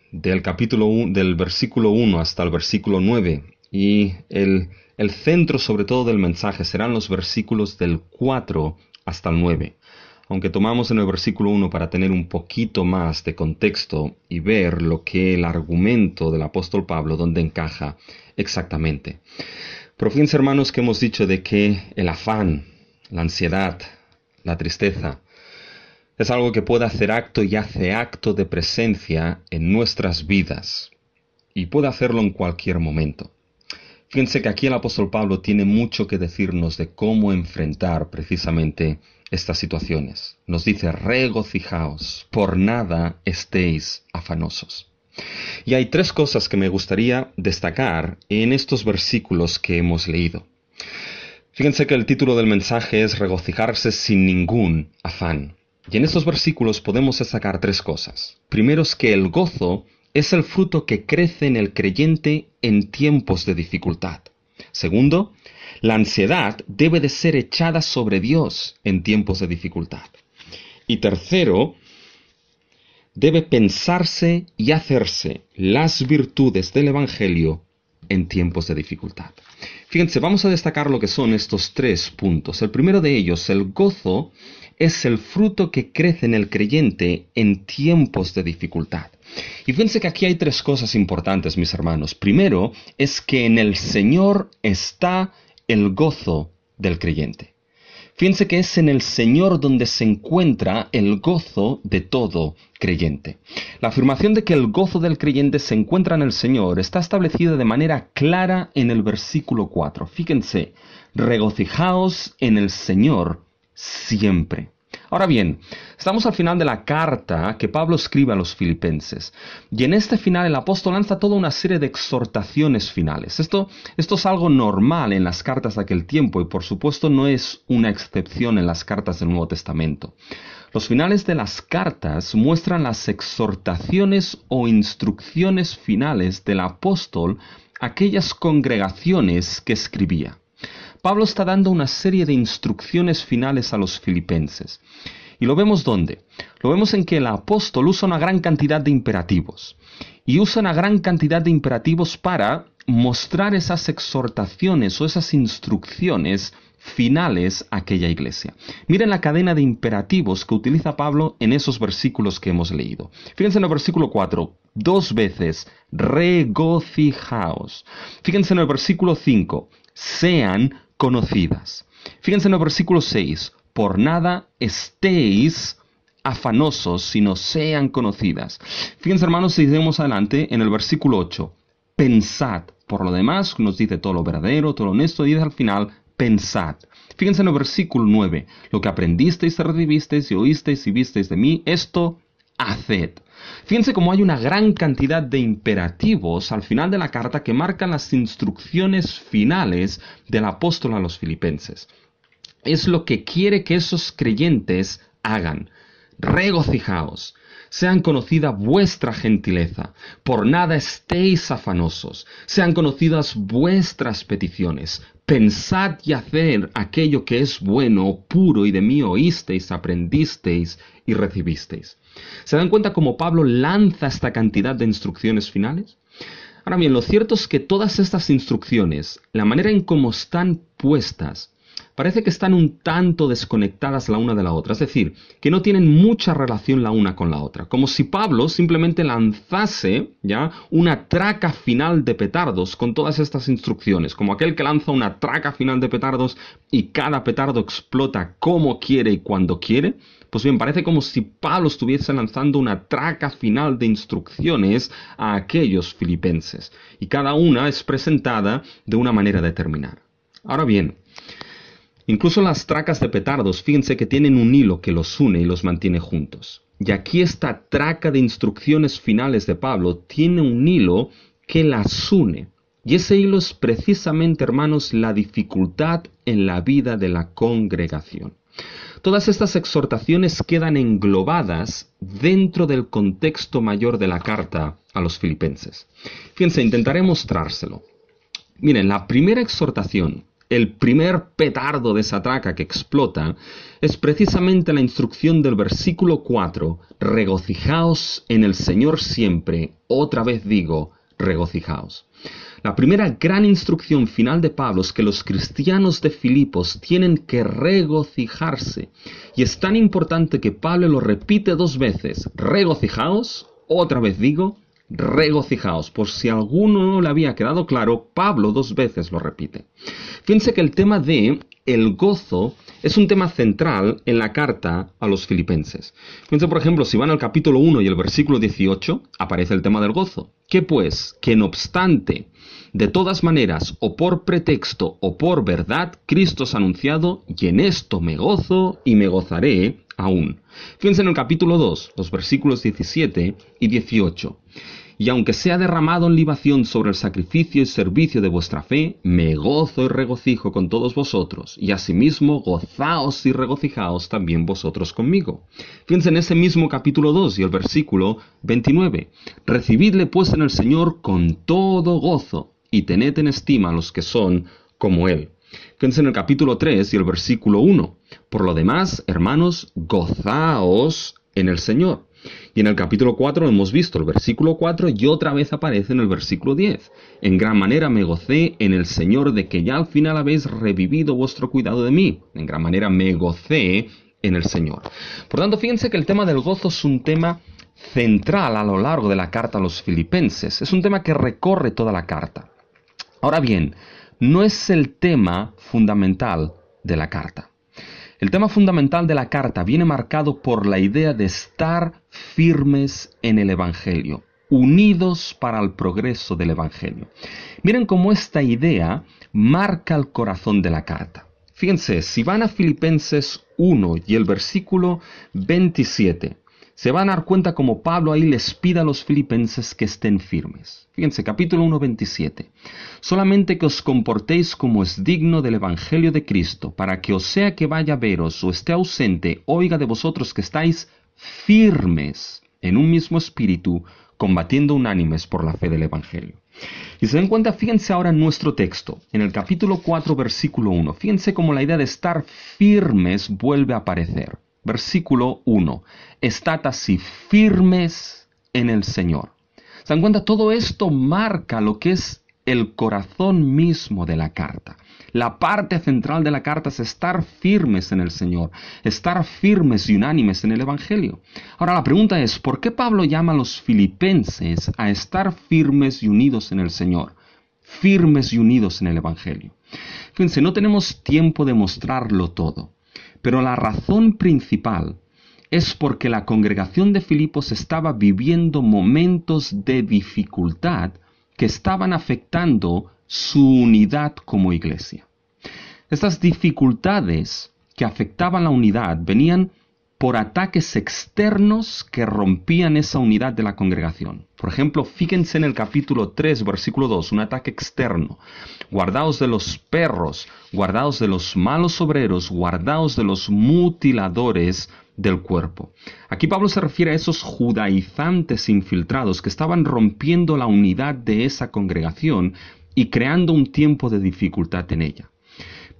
del versículo 1 hasta el versículo 9, y el centro sobre todo del mensaje serán los versículos del 4 hasta el 9, aunque tomamos en el versículo 1 para tener un poquito más de contexto y ver lo que el argumento del apóstol Pablo, dónde encaja exactamente. Pero fíjense, hermanos, que hemos dicho de que el afán, la ansiedad, la tristeza, es algo que puede hacer acto y hace acto de presencia en nuestras vidas, y puede hacerlo en cualquier momento. Fíjense que aquí el apóstol Pablo tiene mucho que decirnos de cómo enfrentar precisamente estas situaciones. Nos dice: regocijaos, por nada estéis afanosos. Y hay tres cosas que me gustaría destacar en estos versículos que hemos leído. Fíjense que el título del mensaje es regocijarse sin ningún afán. Y en estos versículos podemos destacar tres cosas. Primero es que el gozo es el fruto que crece en el creyente en tiempos de dificultad. Segundo, la ansiedad debe de ser echada sobre Dios en tiempos de dificultad. Y tercero, debe pensarse y hacerse las virtudes del Evangelio en tiempos de dificultad. Fíjense, vamos a destacar lo que son estos tres puntos. El primero de ellos, el gozo, es el fruto que crece en el creyente en tiempos de dificultad. Y fíjense que aquí hay tres cosas importantes, mis hermanos. Primero, es que en el Señor está el gozo del creyente. Fíjense que es en el Señor donde se encuentra el gozo de todo creyente. La afirmación de que el gozo del creyente se encuentra en el Señor está establecida de manera clara en el versículo 4. Fíjense, regocijaos en el Señor siempre. Ahora bien, estamos al final de la carta que Pablo escribe a los filipenses, y en este final el apóstol lanza toda una serie de exhortaciones finales. Esto es algo normal en las cartas de aquel tiempo, y por supuesto no es una excepción en las cartas del Nuevo Testamento. Los finales de las cartas muestran las exhortaciones o instrucciones finales del apóstol a aquellas congregaciones que escribía. Pablo está dando una serie de instrucciones finales a los filipenses. ¿Y lo vemos dónde? Lo vemos en que el apóstol usa una gran cantidad de imperativos. Y usa una gran cantidad de imperativos para mostrar esas exhortaciones o esas instrucciones finales a aquella iglesia. Miren la cadena de imperativos que utiliza Pablo en esos versículos que hemos leído. Fíjense en el versículo 4, 2 veces, regocijaos. Fíjense en el versículo 5, sean conocidas. Fíjense en el versículo 6, por nada estéis afanosos, sino sean conocidas. Fíjense, hermanos, si seguimos adelante en el versículo 8, pensad. Por lo demás, nos dice todo lo verdadero, todo lo honesto, y dice al final, pensad. Fíjense en el versículo 9, lo que aprendisteis, recibisteis y oísteis y visteis de mí, esto haced. Fíjense cómo hay una gran cantidad de imperativos al final de la carta que marcan las instrucciones finales del apóstol a los filipenses. Es lo que quiere que esos creyentes hagan. Regocijaos, sean conocida vuestra gentileza, por nada estéis afanosos, sean conocidas vuestras peticiones, pensad y haced aquello que es bueno, puro, y de mí oísteis, aprendisteis y recibisteis. ¿Se dan cuenta cómo Pablo lanza esta cantidad de instrucciones finales? Ahora bien, lo cierto es que todas estas instrucciones, la manera en cómo están puestas, parece que están un tanto desconectadas la una de la otra, es decir, que no tienen mucha relación la una con la otra, como si Pablo simplemente lanzase ya una traca final de petardos con todas estas instrucciones, como aquel que lanza una traca final de petardos y cada petardo explota como quiere y cuando quiere. Pues bien, parece como si Pablo estuviese lanzando una traca final de instrucciones a aquellos filipenses, y cada una es presentada de una manera determinada. Ahora bien, incluso las tracas de petardos, fíjense que tienen un hilo que los une y los mantiene juntos. Y aquí esta traca de instrucciones finales de Pablo tiene un hilo que las une. Y ese hilo es precisamente, hermanos, la dificultad en la vida de la congregación. Todas estas exhortaciones quedan englobadas dentro del contexto mayor de la carta a los filipenses. Fíjense, intentaré mostrárselo. Miren, la primera exhortación, el primer petardo de esa traca que explota, es precisamente la instrucción del versículo 4, regocijaos en el Señor siempre, otra vez digo, regocijaos. La primera gran instrucción final de Pablo es que los cristianos de Filipos tienen que regocijarse. Y es tan importante que Pablo lo repite 2 veces. Regocijaos, otra vez digo, regocijaos. Por si a alguno no le había quedado claro, Pablo 2 veces lo repite. Fíjense que el tema de el gozo es un tema central en la carta a los filipenses. Fíjense, por ejemplo, si van al capítulo 1 y el versículo 18, aparece el tema del gozo. ¿Qué pues? Que no obstante, de todas maneras, o por pretexto o por verdad, Cristo es anunciado, y en esto me gozo y me gozaré aún. Fíjense en el capítulo 2, los versículos 17 y 18. Y aunque sea derramado en libación sobre el sacrificio y servicio de vuestra fe, me gozo y regocijo con todos vosotros, y asimismo gozaos y regocijaos también vosotros conmigo. Fíjense en ese mismo capítulo 2 y el versículo 29. Recibidle pues en el Señor con todo gozo, y tened en estima a los que son como Él. Fíjense en el capítulo 3 y el versículo 1. Por lo demás, hermanos, gozaos en el Señor. Y en el capítulo 4 hemos visto el versículo 4 y otra vez aparece en el versículo 10. En gran manera me gocé en el Señor de que ya al final habéis revivido vuestro cuidado de mí. En gran manera me gocé en el Señor. Por tanto, fíjense que el tema del gozo es un tema central a lo largo de la carta a los filipenses. Es un tema que recorre toda la carta. Ahora bien, no es el tema fundamental de la carta. El tema fundamental de la carta viene marcado por la idea de estar firmes en el Evangelio, unidos para el progreso del Evangelio. Miren cómo esta idea marca el corazón de la carta. Fíjense, si van a Filipenses 1 y el versículo 27, se van a dar cuenta como Pablo ahí les pide a los filipenses que estén firmes. Fíjense, capítulo 1, 27. Solamente que os comportéis como es digno del Evangelio de Cristo, para que o sea que vaya a veros o esté ausente, oiga de vosotros que estáis firmes en un mismo espíritu, combatiendo unánimes por la fe del Evangelio. Y se dan cuenta, fíjense ahora en nuestro texto, en el capítulo 4, versículo 1. Fíjense cómo la idea de estar firmes vuelve a aparecer. Versículo 1. Estad así firmes en el Señor. ¿Se dan cuenta? Todo esto marca lo que es el corazón mismo de la carta. La parte central de la carta es estar firmes en el Señor, estar firmes y unánimes en el Evangelio. Ahora la pregunta es, ¿por qué Pablo llama a los filipenses a estar firmes y unidos en el Señor? Firmes y unidos en el Evangelio. Fíjense, no tenemos tiempo de mostrarlo todo. Pero la razón principal es porque la congregación de Filipos estaba viviendo momentos de dificultad que estaban afectando su unidad como iglesia. Estas dificultades que afectaban la unidad venían por ataques externos que rompían esa unidad de la congregación. Por ejemplo, fíjense en el capítulo 3, versículo 2, un ataque externo. Guardaos de los perros, guardaos de los malos obreros, guardaos de los mutiladores del cuerpo. Aquí Pablo se refiere a esos judaizantes infiltrados que estaban rompiendo la unidad de esa congregación y creando un tiempo de dificultad en ella.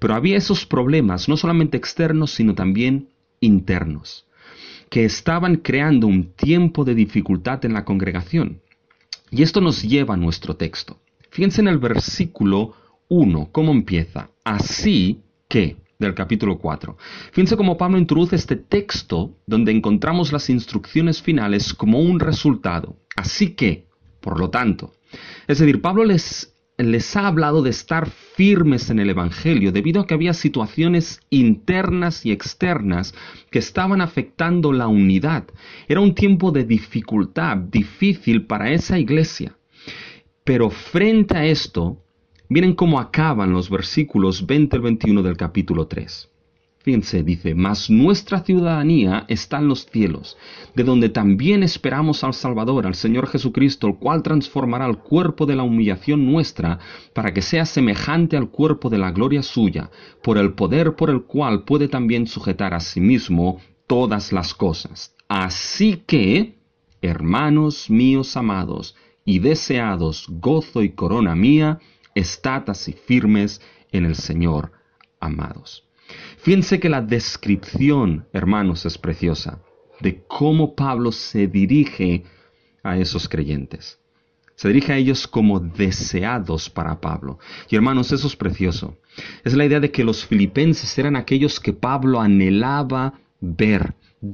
Pero había esos problemas, no solamente externos, sino también internos, que estaban creando un tiempo de dificultad en la congregación. Y esto nos lleva a nuestro texto. Fíjense en el versículo 1, cómo empieza. Así que, del capítulo 4. Fíjense cómo Pablo introduce este texto donde encontramos las instrucciones finales como un resultado. Así que, por lo tanto. Es decir, Pablo les ha hablado de estar firmes en el Evangelio debido a que había situaciones internas y externas que estaban afectando la unidad. Era un tiempo de dificultad, difícil para esa iglesia. Pero frente a esto, miren cómo acaban los versículos 20 al 21 del capítulo 3. Fíjense, dice, mas nuestra ciudadanía está en los cielos, de donde también esperamos al Salvador, al Señor Jesucristo, el cual transformará el cuerpo de la humillación nuestra, para que sea semejante al cuerpo de la gloria suya, por el poder por el cual puede también sujetar a sí mismo todas las cosas. Así que, hermanos míos amados y deseados, gozo y corona mía, estad así firmes en el Señor, amados. Fíjense que la descripción, hermanos, es preciosa, de cómo Pablo se dirige a esos creyentes. Se dirige a ellos como deseados para Pablo. Y hermanos, eso es precioso. Es la idea de que los filipenses eran aquellos que Pablo anhelaba ver,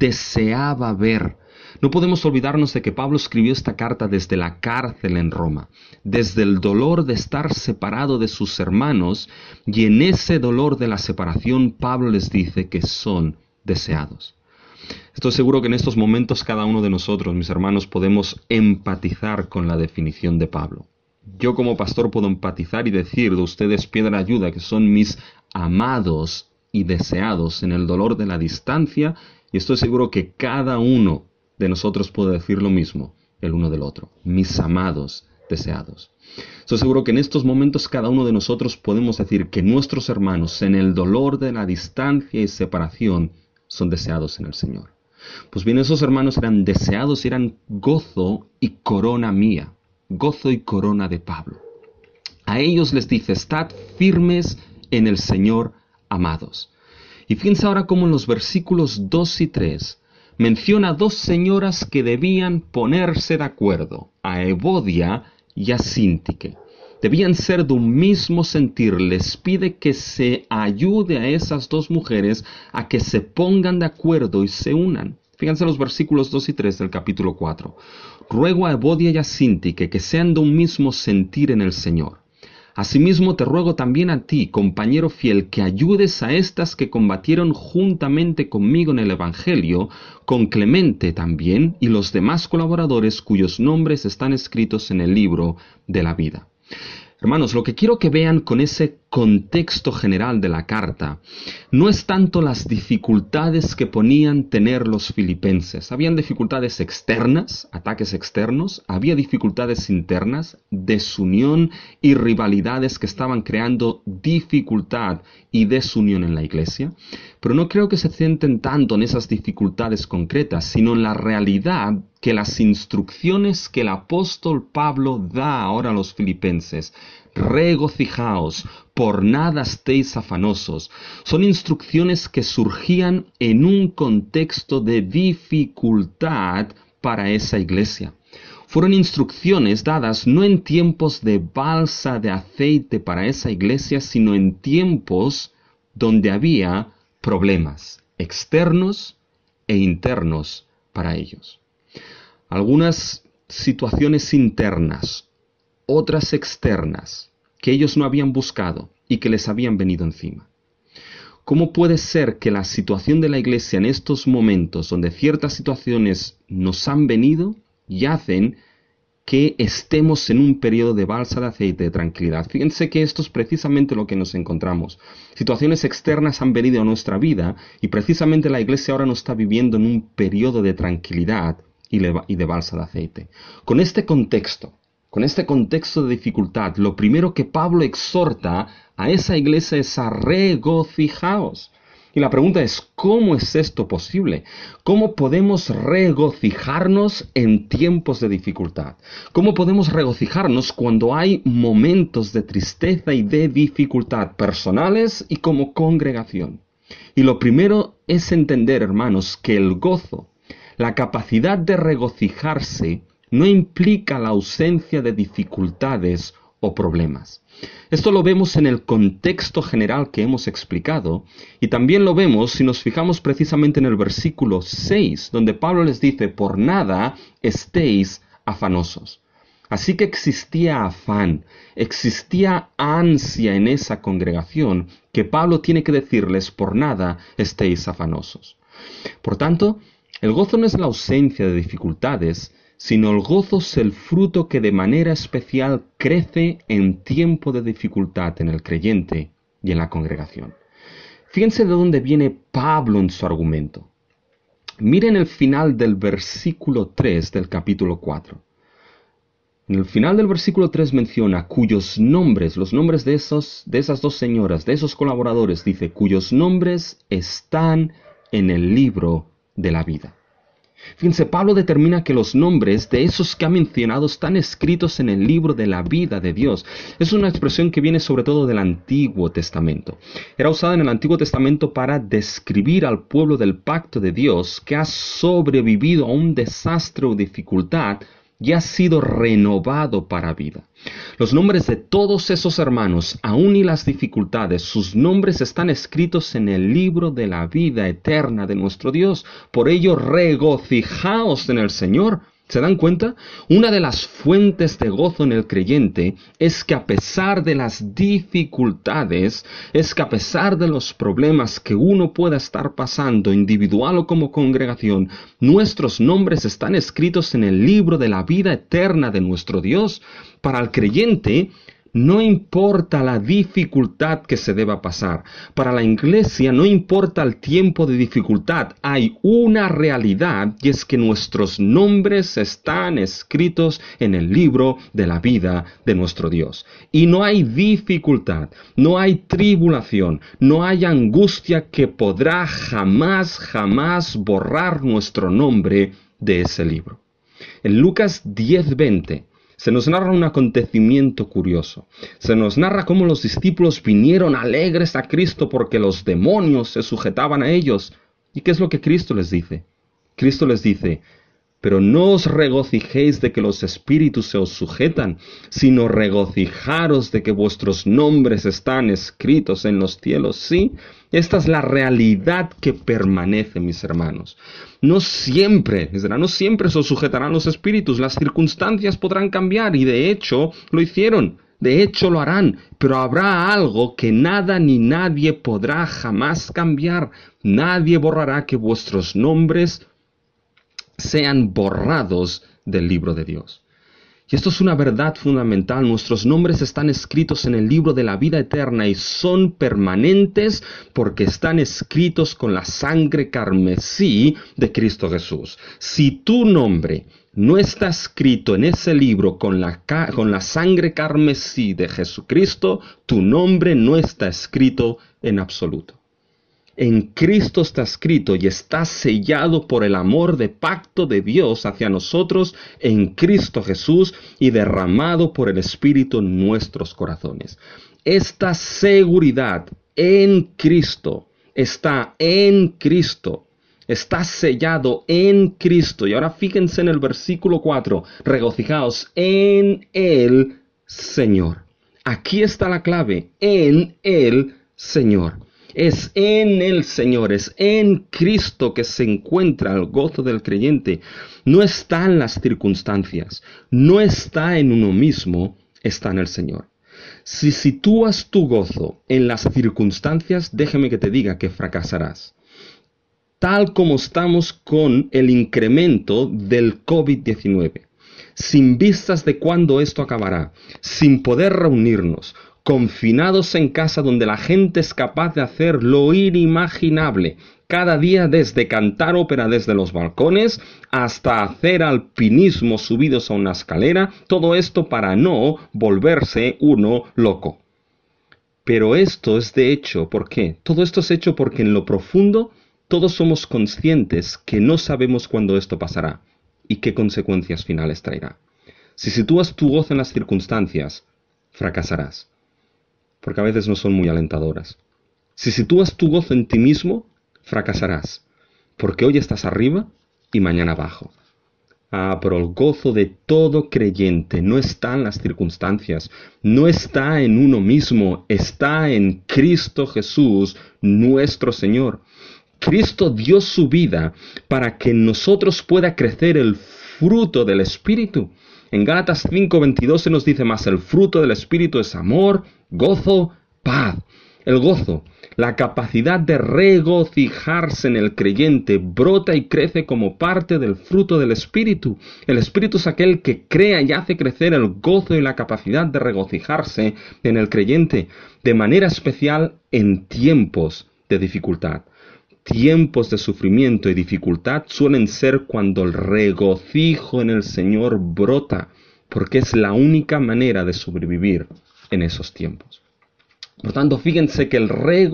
deseaba ver. No podemos olvidarnos de que Pablo escribió esta carta desde la cárcel en Roma, desde el dolor de estar separado de sus hermanos, y en ese dolor de la separación Pablo les dice que son deseados. Estoy seguro que en estos momentos cada uno de nosotros, mis hermanos, podemos empatizar con la definición de Pablo. Yo como pastor puedo empatizar y decir de ustedes, piedra ayuda, que son mis amados y deseados en el dolor de la distancia, y estoy seguro que cada uno de nosotros puede decir lo mismo el uno del otro, mis amados deseados. Estoy seguro que en estos momentos cada uno de nosotros podemos decir que nuestros hermanos en el dolor de la distancia y separación son deseados en el Señor. Pues bien, esos hermanos eran deseados y eran gozo y corona mía, gozo y corona de Pablo. A ellos les dice, estad firmes en el Señor, amados. Y fíjense ahora cómo en los versículos 2 y 3 menciona dos señoras que debían ponerse de acuerdo, a Evodia y a Síntique. Debían ser de un mismo sentir. Les pide que se ayude a esas dos mujeres a que se pongan de acuerdo y se unan. Fíjense los versículos 2 y 3 del capítulo 4. Ruego a Evodia y a Síntique que sean de un mismo sentir en el Señor. Asimismo te ruego también a ti, compañero fiel, que ayudes a estas que combatieron juntamente conmigo en el Evangelio, con Clemente también, y los demás colaboradores cuyos nombres están escritos en el libro de la vida. Hermanos, lo que quiero que vean con ese contexto general de la carta no es tanto las dificultades que ponían tener los filipenses. Habían dificultades externas, ataques externos, había dificultades internas, desunión y rivalidades que estaban creando dificultad y desunión en la iglesia. Pero no creo que se centren tanto en esas dificultades concretas, sino en la realidad que las instrucciones que el apóstol Pablo da ahora a los filipenses, regocijaos, por nada estéis afanosos, son instrucciones que surgían en un contexto de dificultad para esa iglesia. Fueron instrucciones dadas no en tiempos de balsa de aceite para esa iglesia, sino en tiempos donde había problemas externos e internos para ellos. Algunas situaciones internas, otras externas, que ellos no habían buscado y que les habían venido encima. ¿Cómo puede ser que la situación de la iglesia en estos momentos, donde ciertas situaciones nos han venido y hacen que estemos en un periodo de balsa de aceite, de tranquilidad? Fíjense que esto es precisamente lo que nos encontramos. Situaciones externas han venido a nuestra vida y precisamente la iglesia ahora no está viviendo en un periodo de tranquilidad y de balsa de aceite. Con este contexto de dificultad, lo primero que Pablo exhorta a esa iglesia es a regocijaos. Y la pregunta es, ¿cómo es esto posible? ¿Cómo podemos regocijarnos en tiempos de dificultad? ¿Cómo podemos regocijarnos cuando hay momentos de tristeza y de dificultad personales y como congregación? Y lo primero es entender, hermanos, que el gozo, la capacidad de regocijarse, no implica la ausencia de dificultades o problemas. Esto lo vemos en el contexto general que hemos explicado y también lo vemos si nos fijamos precisamente en el versículo 6, donde Pablo les dice, por nada estéis afanosos. Así que existía afán, existía ansia en esa congregación que Pablo tiene que decirles, por nada estéis afanosos. Por tanto, el gozo no es la ausencia de dificultades, sino el gozo es el fruto que de manera especial crece en tiempo de dificultad en el creyente y en la congregación. Fíjense de dónde viene Pablo en su argumento. Miren el final del versículo 3 del capítulo 4. En el final del versículo 3 menciona cuyos nombres, los nombres de esas dos señoras, de esos colaboradores, dice, cuyos nombres están en el libro de la vida. Fíjense, Pablo determina que los nombres de esos que ha mencionado están escritos en el libro de la vida de Dios. Es una expresión que viene sobre todo del Antiguo Testamento. Era usada en el Antiguo Testamento para describir al pueblo del pacto de Dios que ha sobrevivido a un desastre o dificultad y ha sido renovado para vida. Los nombres de todos esos hermanos, aun y las dificultades, sus nombres están escritos en el libro de la vida eterna de nuestro Dios. Por ello, regocijaos en el Señor. ¿Se dan cuenta? Una de las fuentes de gozo en el creyente es que a pesar de las dificultades, es que a pesar de los problemas que uno pueda estar pasando, individual o como congregación, nuestros nombres están escritos en el libro de la vida eterna de nuestro Dios. Para el creyente, no importa la dificultad que se deba pasar. Para la iglesia no importa el tiempo de dificultad. Hay una realidad y es que nuestros nombres están escritos en el libro de la vida de nuestro Dios. Y no hay dificultad, no hay tribulación, no hay angustia que podrá jamás borrar nuestro nombre de ese libro. En Lucas 10:20 se nos narra un acontecimiento curioso. Se nos narra cómo los discípulos vinieron alegres a Cristo porque los demonios se sujetaban a ellos. ¿Y qué es lo que Cristo les dice? Cristo les dice, pero no os regocijéis de que los espíritus se os sujetan, sino regocijaros de que vuestros nombres están escritos en los cielos. Sí, esta es la realidad que permanece, mis hermanos. No siempre se os sujetarán los espíritus, las circunstancias podrán cambiar y de hecho lo hicieron. De hecho lo harán, pero habrá algo que nada ni nadie podrá jamás cambiar. Nadie borrará que vuestros nombres sean borrados del libro de Dios. Y esto es una verdad fundamental. Nuestros nombres están escritos en el libro de la vida eterna y son permanentes porque están escritos con la sangre carmesí de Cristo Jesús. Si tu nombre no está escrito en ese libro con la sangre carmesí de Jesucristo, tu nombre no está escrito en absoluto. En Cristo está escrito y está sellado por el amor de pacto de Dios hacia nosotros en Cristo Jesús y derramado por el Espíritu en nuestros corazones. Esta seguridad en Cristo está en Cristo. Está sellado en Cristo. Y ahora fíjense en el versículo 4. Regocijaos en el Señor. Aquí está la clave. En el Señor. Es en el Señor, es en Cristo que se encuentra el gozo del creyente. No está en las circunstancias, no está en uno mismo, está en el Señor. Si sitúas tu gozo en las circunstancias, déjame que te diga que fracasarás. Tal como estamos con el incremento del COVID-19, sin vistas de cuándo esto acabará, sin poder reunirnos, confinados en casa donde la gente es capaz de hacer lo inimaginable, cada día desde cantar ópera desde los balcones hasta hacer alpinismo subidos a una escalera, todo esto para no volverse uno loco. Pero esto es de hecho, ¿por qué? Todo esto es hecho porque en lo profundo todos somos conscientes que no sabemos cuándo esto pasará y qué consecuencias finales traerá. Si sitúas tu gozo en las circunstancias, fracasarás, porque a veces no son muy alentadoras. Si sitúas tu gozo en ti mismo, fracasarás, porque hoy estás arriba y mañana abajo. Ah, pero el gozo de todo creyente no está en las circunstancias, no está en uno mismo, está en Cristo Jesús, nuestro Señor. Cristo dio su vida para que en nosotros pueda crecer el fruto del Espíritu. En Gálatas 5:22 se nos dice más, el fruto del Espíritu es amor, gozo, paz. El gozo, la capacidad de regocijarse en el creyente, brota y crece como parte del fruto del Espíritu. El Espíritu es aquel que crea y hace crecer el gozo y la capacidad de regocijarse en el creyente, de manera especial en tiempos de dificultad. Tiempos de sufrimiento y dificultad suelen ser cuando el regocijo en el Señor brota, porque es la única manera de sobrevivir en esos tiempos. Por tanto, fíjense que el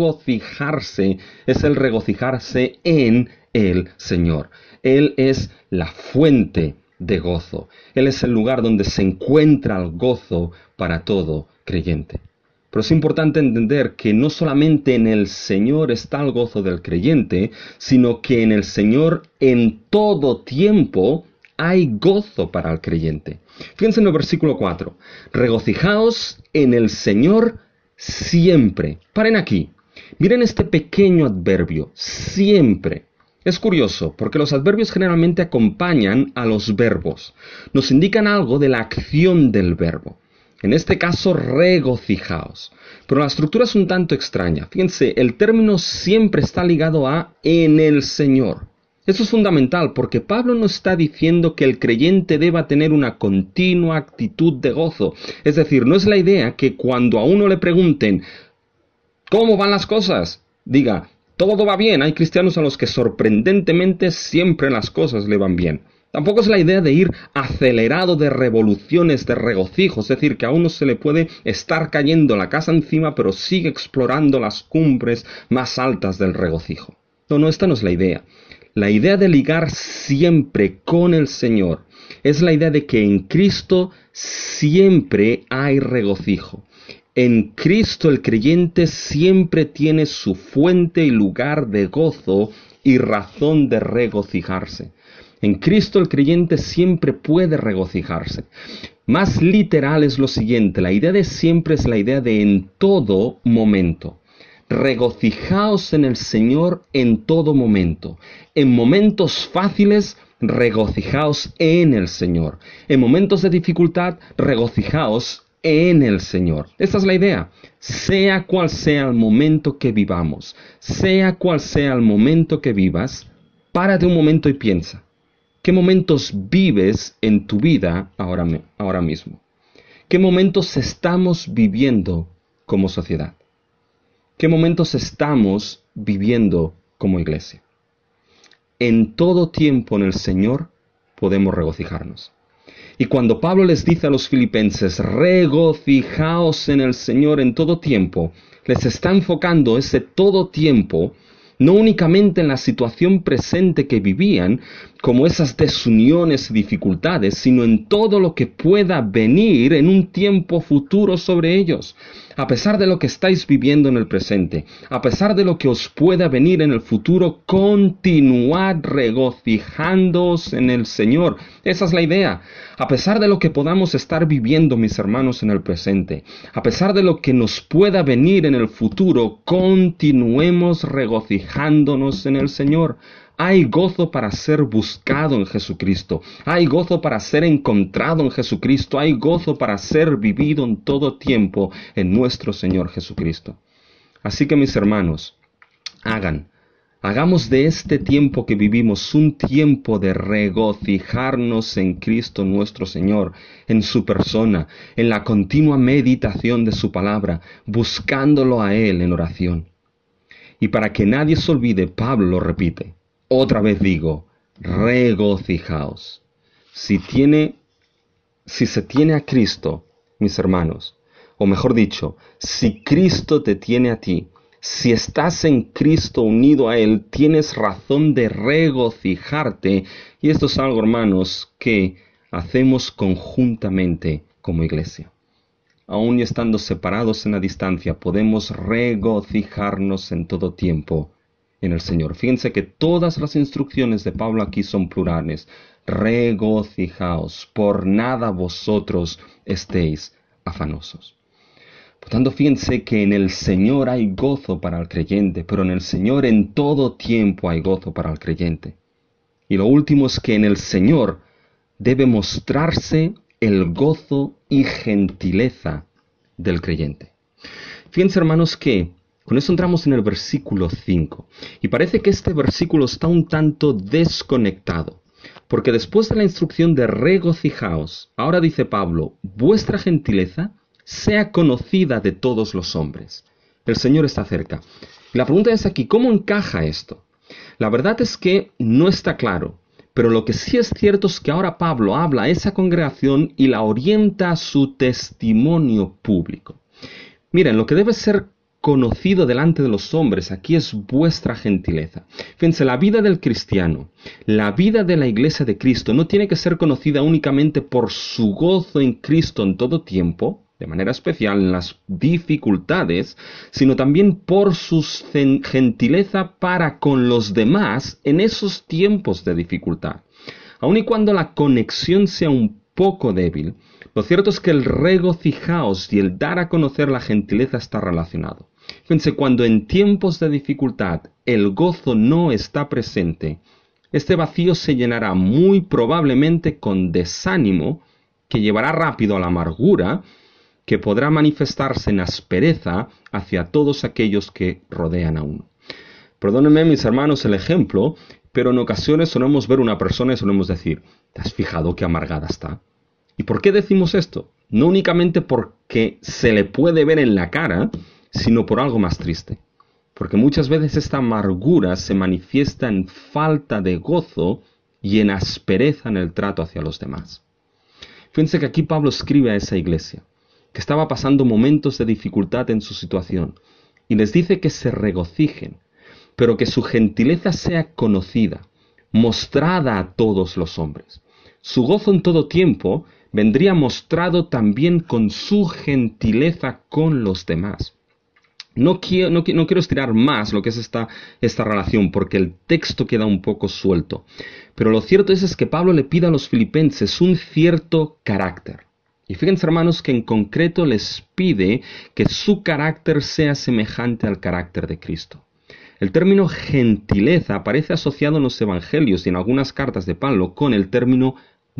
regocijarse es el regocijarse en el Señor. Él es la fuente de gozo. Él es el lugar donde se encuentra el gozo para todo creyente. Pero es importante entender que no solamente en el Señor está el gozo del creyente, sino que en el Señor en todo tiempo hay gozo para el creyente. Fíjense en el versículo 4. Regocijaos en el Señor siempre. Paren aquí. Miren este pequeño adverbio, siempre. Es curioso, porque los adverbios generalmente acompañan a los verbos. Nos indican algo de la acción del verbo. En este caso, regocijaos. Pero la estructura es un tanto extraña. Fíjense, el término siempre está ligado a en el Señor. Eso es fundamental porque Pablo no está diciendo que el creyente deba tener una continua actitud de gozo. Es decir, no es la idea que cuando a uno le pregunten ¿cómo van las cosas?, diga, todo va bien. Hay cristianos a los que sorprendentemente siempre las cosas le van bien. Tampoco es la idea de ir acelerado de revoluciones, de regocijo, es decir, que a uno se le puede estar cayendo la casa encima, pero sigue explorando las cumbres más altas del regocijo. No, esta no es la idea. La idea de ligar siempre con el Señor es la idea de que en Cristo siempre hay regocijo. En Cristo el creyente siempre tiene su fuente y lugar de gozo y razón de regocijarse. En Cristo el creyente siempre puede regocijarse. Más literal es lo siguiente, la idea de siempre es la idea de en todo momento. Regocijaos en el Señor en todo momento. En momentos fáciles, regocijaos en el Señor. En momentos de dificultad, regocijaos en el Señor. Esta es la idea. Sea cual sea el momento que vivamos, sea cual sea el momento que vivas, párate un momento y piensa. ¿Qué momentos vives en tu vida ahora mismo? ¿Qué momentos estamos viviendo como sociedad? ¿Qué momentos estamos viviendo como iglesia? En todo tiempo en el Señor podemos regocijarnos. Y cuando Pablo les dice a los filipenses, regocijaos en el Señor en todo tiempo, les está enfocando ese todo tiempo no únicamente en la situación presente que vivían, como esas desuniones y dificultades, sino en todo lo que pueda venir en un tiempo futuro sobre ellos. A pesar de lo que estáis viviendo en el presente, a pesar de lo que os pueda venir en el futuro, continuad regocijándoos en el Señor. Esa es la idea. A pesar de lo que podamos estar viviendo, mis hermanos, en el presente, a pesar de lo que nos pueda venir en el futuro, continuemos regocijándonos en el Señor. Hay gozo para ser buscado en Jesucristo. Hay gozo para ser encontrado en Jesucristo. Hay gozo para ser vivido en todo tiempo en nuestro Señor Jesucristo. Así que, mis hermanos, hagamos de este tiempo que vivimos un tiempo de regocijarnos en Cristo nuestro Señor, en su persona, en la continua meditación de su palabra, buscándolo a Él en oración. Y para que nadie se olvide, Pablo lo repite. Otra vez digo, regocijaos. Si se tiene a Cristo, mis hermanos, o mejor dicho, si Cristo te tiene a ti, si estás en Cristo unido a Él, tienes razón de regocijarte. Y esto es algo, hermanos, que hacemos conjuntamente como iglesia. Aun y estando separados en la distancia, podemos regocijarnos en todo tiempo en el Señor. Fíjense que todas las instrucciones de Pablo aquí son plurales. Regocijaos, por nada vosotros estéis afanosos. Por tanto, fíjense que en el Señor hay gozo para el creyente, pero en el Señor en todo tiempo hay gozo para el creyente. Y lo último es que en el Señor debe mostrarse el gozo y gentileza del creyente. Fíjense, hermanos, que con eso entramos en el versículo 5. Y parece que este versículo está un tanto desconectado. Porque después de la instrucción de regocijaos, ahora dice Pablo, vuestra gentileza sea conocida de todos los hombres. El Señor está cerca. Y la pregunta es aquí, ¿cómo encaja esto? La verdad es que no está claro. Pero lo que sí es cierto es que ahora Pablo habla a esa congregación y la orienta a su testimonio público. Miren, lo que debe ser conocido delante de los hombres aquí es vuestra gentileza. Fíjense, la vida del cristiano, la vida de la iglesia de Cristo no tiene que ser conocida únicamente por su gozo en Cristo en todo tiempo, de manera especial en las dificultades, sino también por su gentileza para con los demás en esos tiempos de dificultad. Aun y cuando la conexión sea un poco débil, lo cierto es que el regocijaos y el dar a conocer la gentileza está relacionado. Fíjense, cuando en tiempos de dificultad el gozo no está presente, este vacío se llenará muy probablemente con desánimo, que llevará rápido a la amargura, que podrá manifestarse en aspereza hacia todos aquellos que rodean a uno. Perdónenme, mis hermanos, el ejemplo, pero en ocasiones solemos ver una persona y solemos decir, ¿te has fijado qué amargada está? ¿Y por qué decimos esto? No únicamente porque se le puede ver en la cara, sino por algo más triste. Porque muchas veces esta amargura se manifiesta en falta de gozo y en aspereza en el trato hacia los demás. Fíjense que aquí Pablo escribe a esa iglesia, que estaba pasando momentos de dificultad en su situación, y les dice que se regocijen, pero que su gentileza sea conocida, mostrada a todos los hombres. Su gozo en todo tiempo vendría mostrado también con su gentileza con los demás. No quiero estirar más lo que es esta relación, porque el texto queda un poco suelto. Pero lo cierto es que Pablo le pide a los filipenses un cierto carácter. Y fíjense, hermanos, que en concreto les pide que su carácter sea semejante al carácter de Cristo. El término gentileza aparece asociado en los evangelios y en algunas cartas de Pablo con el término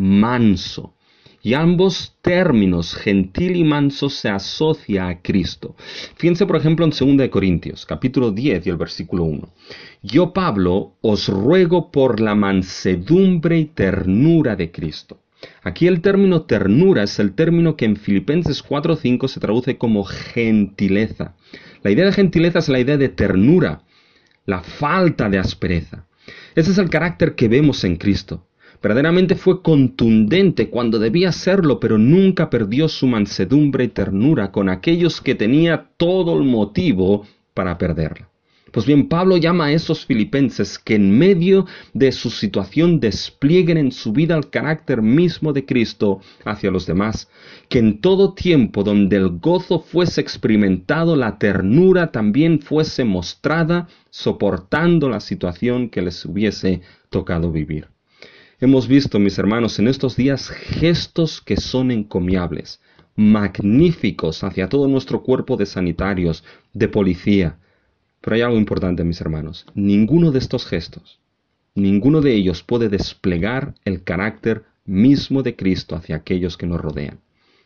manso. Y ambos términos, gentil y manso, se asocia a Cristo. Fíjense, por ejemplo, en 2 Corintios, capítulo 10 y el versículo 1. Yo, Pablo, os ruego por la mansedumbre y ternura de Cristo. Aquí el término ternura es el término que en Filipenses 4:5 se traduce como gentileza. La idea de gentileza es la idea de ternura, la falta de aspereza. Ese es el carácter que vemos en Cristo. Verdaderamente fue contundente cuando debía serlo, pero nunca perdió su mansedumbre y ternura con aquellos que tenía todo el motivo para perderla. Pues bien, Pablo llama a esos filipenses que en medio de su situación desplieguen en su vida el carácter mismo de Cristo hacia los demás, que en todo tiempo donde el gozo fuese experimentado, la ternura también fuese mostrada, soportando la situación que les hubiese tocado vivir. Hemos visto, mis hermanos, en estos días gestos que son encomiables, magníficos hacia todo nuestro cuerpo de sanitarios, de policía. Pero hay algo importante, mis hermanos. Ninguno de estos gestos, ninguno de ellos puede desplegar el carácter mismo de Cristo hacia aquellos que nos rodean.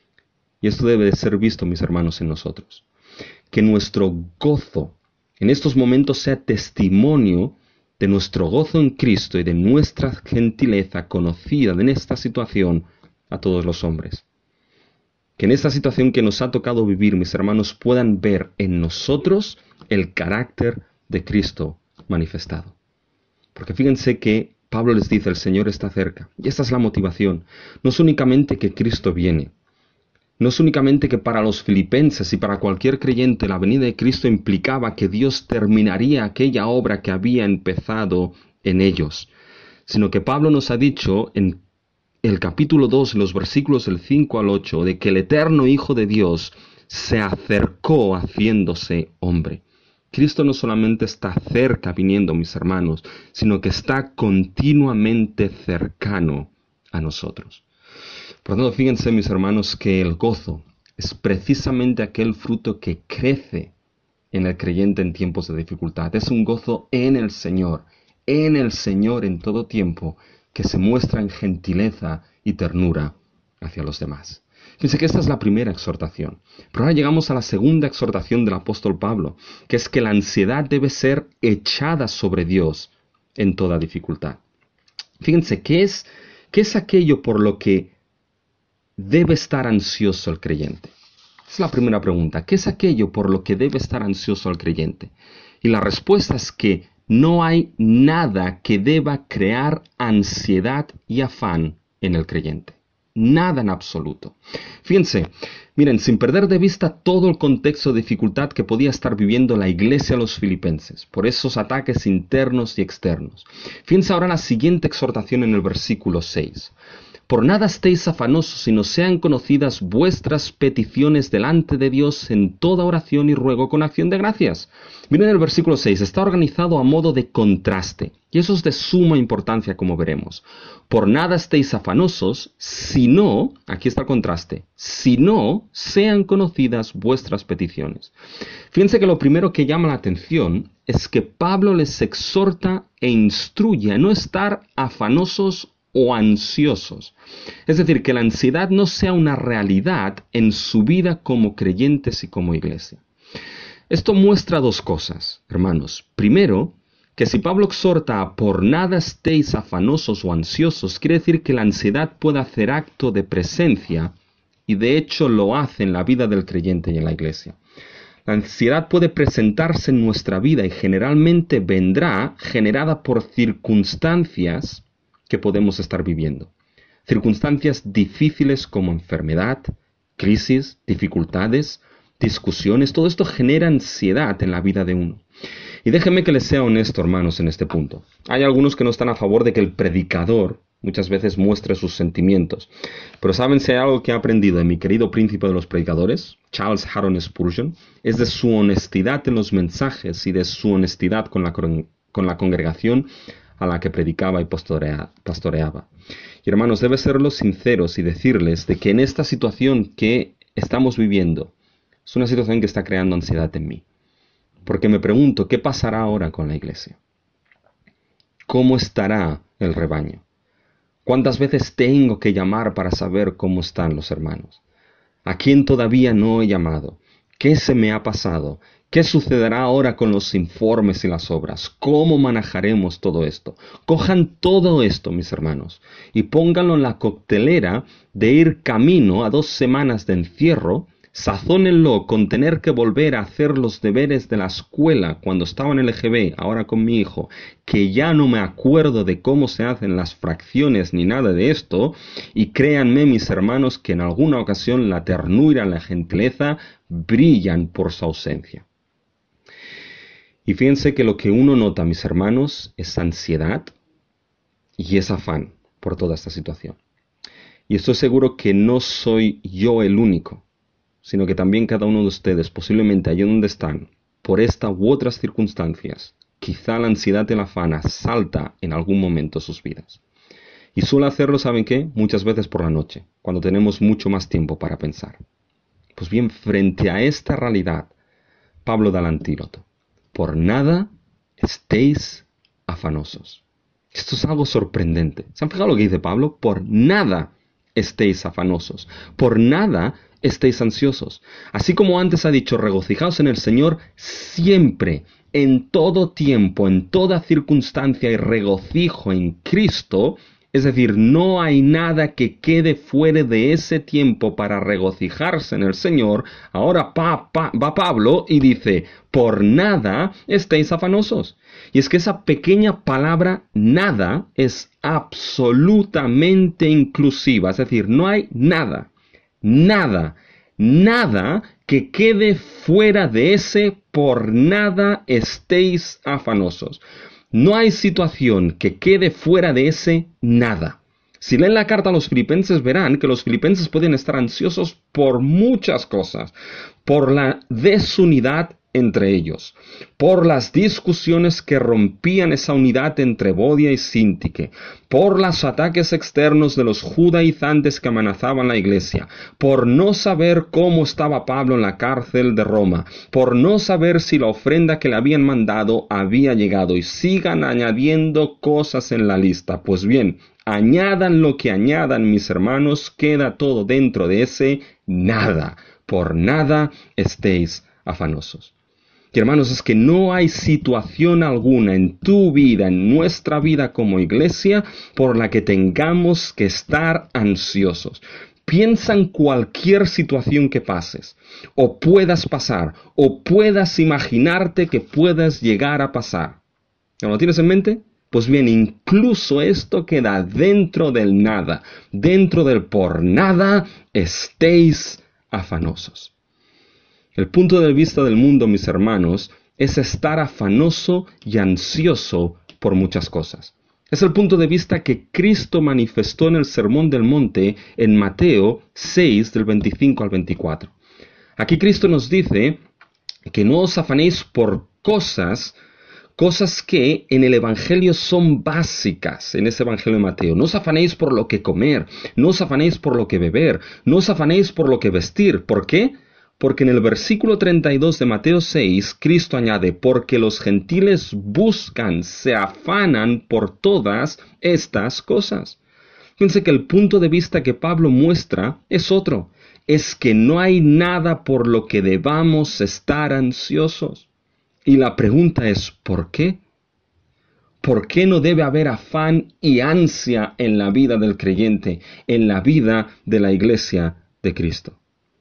Y esto debe de ser visto, mis hermanos, en nosotros. Que nuestro gozo en estos momentos sea testimonio de nuestro gozo en Cristo y de nuestra gentileza conocida en esta situación a todos los hombres. Que en esta situación que nos ha tocado vivir, mis hermanos, puedan ver en nosotros el carácter de Cristo manifestado. Porque fíjense que Pablo les dice, el Señor está cerca. Y esta es la motivación. No es únicamente que Cristo viene. No es únicamente que para los filipenses y para cualquier creyente la venida de Cristo implicaba que Dios terminaría aquella obra que había empezado en ellos, sino que Pablo nos ha dicho en el capítulo 2, en los versículos del 5 al 8, de que el eterno Hijo de Dios se acercó haciéndose hombre. Cristo no solamente está cerca viniendo, mis hermanos, sino que está continuamente cercano a nosotros. Por lo tanto, fíjense, mis hermanos, que el gozo es precisamente aquel fruto que crece en el creyente en tiempos de dificultad. Es un gozo en el Señor en todo tiempo, que se muestra en gentileza y ternura hacia los demás. Fíjense que esta es la primera exhortación. Pero ahora llegamos a la segunda exhortación del apóstol Pablo, que es que la ansiedad debe ser echada sobre Dios en toda dificultad. Fíjense, ¿qué es aquello por lo que debe estar ansioso el creyente? Es la primera pregunta. ¿Qué es aquello por lo que debe estar ansioso el creyente? Y la respuesta es que no hay nada que deba crear ansiedad y afán en el creyente. Nada en absoluto. Fíjense, miren, sin perder de vista todo el contexto de dificultad que podía estar viviendo la iglesia a los filipenses, por esos ataques internos y externos. Fíjense ahora la siguiente exhortación en el versículo 6. Por nada estéis afanosos, sino sean conocidas vuestras peticiones delante de Dios en toda oración y ruego con acción de gracias. Miren el versículo 6, está organizado a modo de contraste, y eso es de suma importancia, como veremos. Por nada estéis afanosos, sino, aquí está el contraste, sino sean conocidas vuestras peticiones. Fíjense que lo primero que llama la atención es que Pablo les exhorta e instruye a no estar afanosos o ansiosos. Es decir, que la ansiedad no sea una realidad en su vida como creyentes y como iglesia. Esto muestra dos cosas, hermanos. Primero, que si Pablo exhorta a por nada estéis afanosos o ansiosos, quiere decir que la ansiedad puede hacer acto de presencia, y de hecho lo hace en la vida del creyente y en la iglesia. La ansiedad puede presentarse en nuestra vida y generalmente vendrá generada por circunstancias que podemos estar viviendo. Circunstancias difíciles como enfermedad, crisis, dificultades, discusiones, todo esto genera ansiedad en la vida de uno. Y déjenme que les sea honesto, hermanos, en este punto. Hay algunos que no están a favor de que el predicador muchas veces muestre sus sentimientos. Pero ¿saben si hay algo que he aprendido de mi querido príncipe de los predicadores, Charles Haddon Spurgeon? Es de su honestidad en los mensajes y de su honestidad con la congregación a la que predicaba y pastoreaba. Y hermanos, debe serlos sinceros y decirles de que en esta situación que estamos viviendo, es una situación que está creando ansiedad en mí. Porque me pregunto, ¿qué pasará ahora con la iglesia? ¿Cómo estará el rebaño? ¿Cuántas veces tengo que llamar para saber cómo están los hermanos? ¿A quién todavía no he llamado? ¿Qué se me ha pasado? ¿Qué sucederá ahora con los informes y las obras? ¿Cómo manejaremos todo esto? Cojan todo esto, mis hermanos, y pónganlo en la coctelera de ir camino a 2 semanas de encierro. Sazónenlo con tener que volver a hacer los deberes de la escuela cuando estaba en el EGB, ahora con mi hijo, que ya no me acuerdo de cómo se hacen las fracciones ni nada de esto, y créanme, mis hermanos, que en alguna ocasión la ternura y la gentileza brillan por su ausencia. Y fíjense que lo que uno nota, mis hermanos, es ansiedad y es afán por toda esta situación. Y estoy seguro que no soy yo el único, sino que también cada uno de ustedes, posiblemente allí donde están, por esta u otras circunstancias, quizá la ansiedad y el afán asalta en algún momento sus vidas. Y suele hacerlo, ¿saben qué? Muchas veces por la noche, cuando tenemos mucho más tiempo para pensar. Pues bien, frente a esta realidad, Pablo da el antídoto. Por nada estéis afanosos. Esto es algo sorprendente. ¿Se han fijado lo que dice Pablo? Por nada estéis afanosos. Por nada estéis ansiosos. Así como antes ha dicho, regocijaos en el Señor siempre, en todo tiempo, en toda circunstancia y regocijo en Cristo. Es decir, no hay nada que quede fuera de ese tiempo para regocijarse en el Señor. Ahora va Pablo y dice, por nada estéis afanosos. Y es que esa pequeña palabra nada es absolutamente inclusiva. Es decir, no hay nada nada que quede fuera de ese, por nada estéis afanosos. No hay situación que quede fuera de ese nada. Si leen la carta a los filipenses verán que los filipenses pueden estar ansiosos por muchas cosas, por la desunidad entre ellos, por las discusiones que rompían esa unidad entre Evodia y Síntique, por los ataques externos de los judaizantes que amenazaban la iglesia, por no saber cómo estaba Pablo en la cárcel de Roma, por no saber si la ofrenda que le habían mandado había llegado, y sigan añadiendo cosas en la lista. Pues bien, añadan lo que añadan, mis hermanos, queda todo dentro de ese nada. Por nada estéis afanosos. Y hermanos, es que no hay situación alguna en tu vida, en nuestra vida como iglesia, por la que tengamos que estar ansiosos. Piensa en cualquier situación que pases, o puedas pasar, o puedas imaginarte que puedas llegar a pasar. ¿No lo tienes en mente? Pues bien, incluso esto queda dentro del nada, dentro del por nada estéis afanosos. El punto de vista del mundo, mis hermanos, es estar afanoso y ansioso por muchas cosas. Es el punto de vista que Cristo manifestó en el Sermón del Monte en Mateo 6, del 25 al 24. Aquí Cristo nos dice que no os afanéis por cosas que en el Evangelio son básicas, en ese Evangelio de Mateo. No os afanéis por lo que comer, no os afanéis por lo que beber, no os afanéis por lo que vestir. ¿Por qué? Porque en el versículo 32 de Mateo 6, Cristo añade, porque los gentiles buscan, se afanan por todas estas cosas. Fíjense que el punto de vista que Pablo muestra es otro, es que no hay nada por lo que debamos estar ansiosos. Y la pregunta es, ¿por qué? ¿Por qué no debe haber afán y ansia en la vida del creyente, en la vida de la iglesia de Cristo?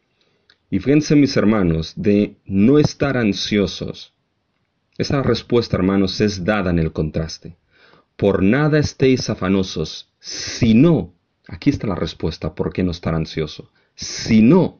Y fíjense, mis hermanos, de no estar ansiosos. Esa respuesta, hermanos, es dada en el contraste. Por nada estéis afanosos, sino, aquí está la respuesta, ¿por qué no estar ansioso? Sino,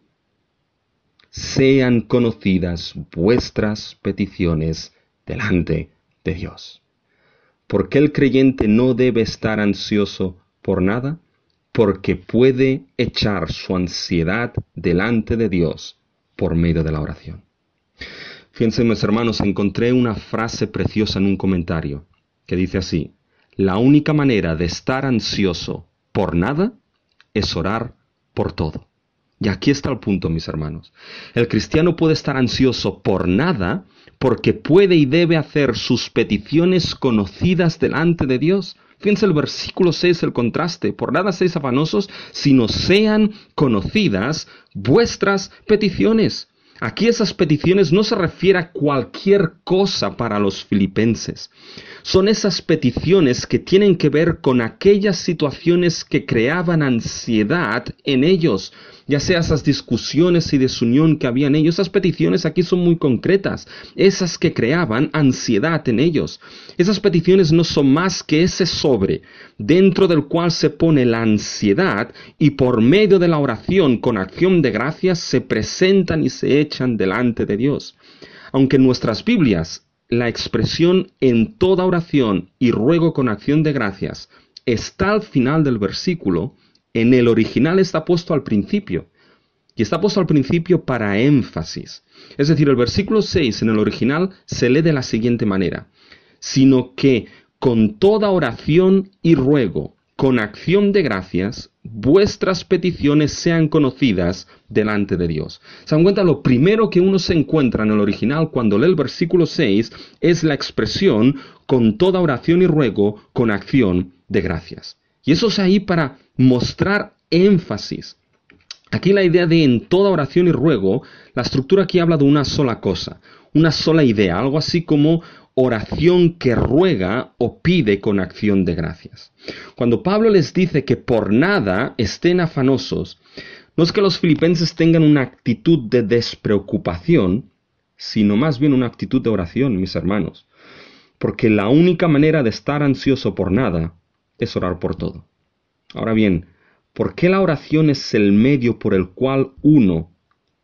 sean conocidas vuestras peticiones delante de Dios. ¿Por qué el creyente no debe estar ansioso por nada? Porque puede echar su ansiedad delante de Dios por medio de la oración. Fíjense, mis hermanos, encontré una frase preciosa en un comentario que dice así: la única manera de estar ansioso por nada es orar por todo. Y aquí está el punto, mis hermanos. El cristiano puede estar ansioso por nada porque puede y debe hacer sus peticiones conocidas delante de Dios. Fíjense el versículo 6, el contraste. Por nada seáis afanosos, sino sean conocidas vuestras peticiones. Aquí esas peticiones no se refiere a cualquier cosa para los filipenses. Son esas peticiones que tienen que ver con aquellas situaciones que creaban ansiedad en ellos, ya sea esas discusiones y desunión que había en ellos. Esas peticiones aquí son muy concretas, esas que creaban ansiedad en ellos. Esas peticiones no son más que ese sobre dentro del cual se pone la ansiedad y por medio de la oración con acción de gracias se presentan y se echan delante de Dios. Aunque en nuestras Biblias la expresión en toda oración y ruego con acción de gracias está al final del versículo, en el original está puesto al principio. Y está puesto al principio para énfasis. Es decir, el versículo 6 en el original se lee de la siguiente manera: sino que con toda oración y ruego, con acción de gracias, vuestras peticiones sean conocidas delante de Dios. ¿Se dan cuenta? Lo primero que uno se encuentra en el original cuando lee el versículo 6 es la expresión con toda oración y ruego, con acción de gracias. Y eso es ahí para mostrar énfasis. Aquí la idea de en toda oración y ruego, la estructura aquí habla de una sola cosa, una sola idea, algo así como oración que ruega o pide con acción de gracias. Cuando Pablo les dice que por nada estén afanosos, no es que los filipenses tengan una actitud de despreocupación, sino más bien una actitud de oración, mis hermanos. Porque la única manera de estar ansioso por nada es orar por todo. Ahora bien, ¿por qué la oración es el medio por el cual uno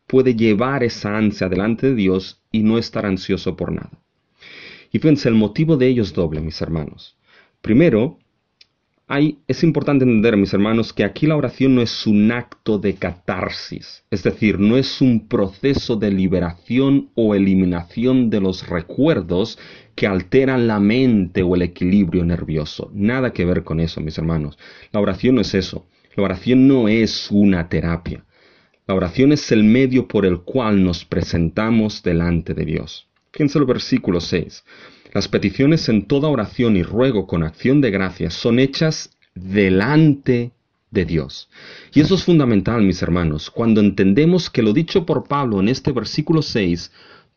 puede llevar esa ansia delante de Dios y no estar ansioso por nada. Y fíjense, el motivo de ello es doble, mis hermanos. Primero, es importante entender, mis hermanos, que aquí la oración no es un acto de catarsis, es decir, no es un proceso de liberación o eliminación de los recuerdos que alteran la mente o el equilibrio nervioso. Nada que ver con eso, mis hermanos. La oración no es eso. La oración no es una terapia. La oración es el medio por el cual nos presentamos delante de Dios. Fíjense el versículo 6. Las peticiones en toda oración y ruego con acción de gracias son hechas delante de Dios. Y eso es fundamental, mis hermanos, cuando entendemos que lo dicho por Pablo en este versículo 6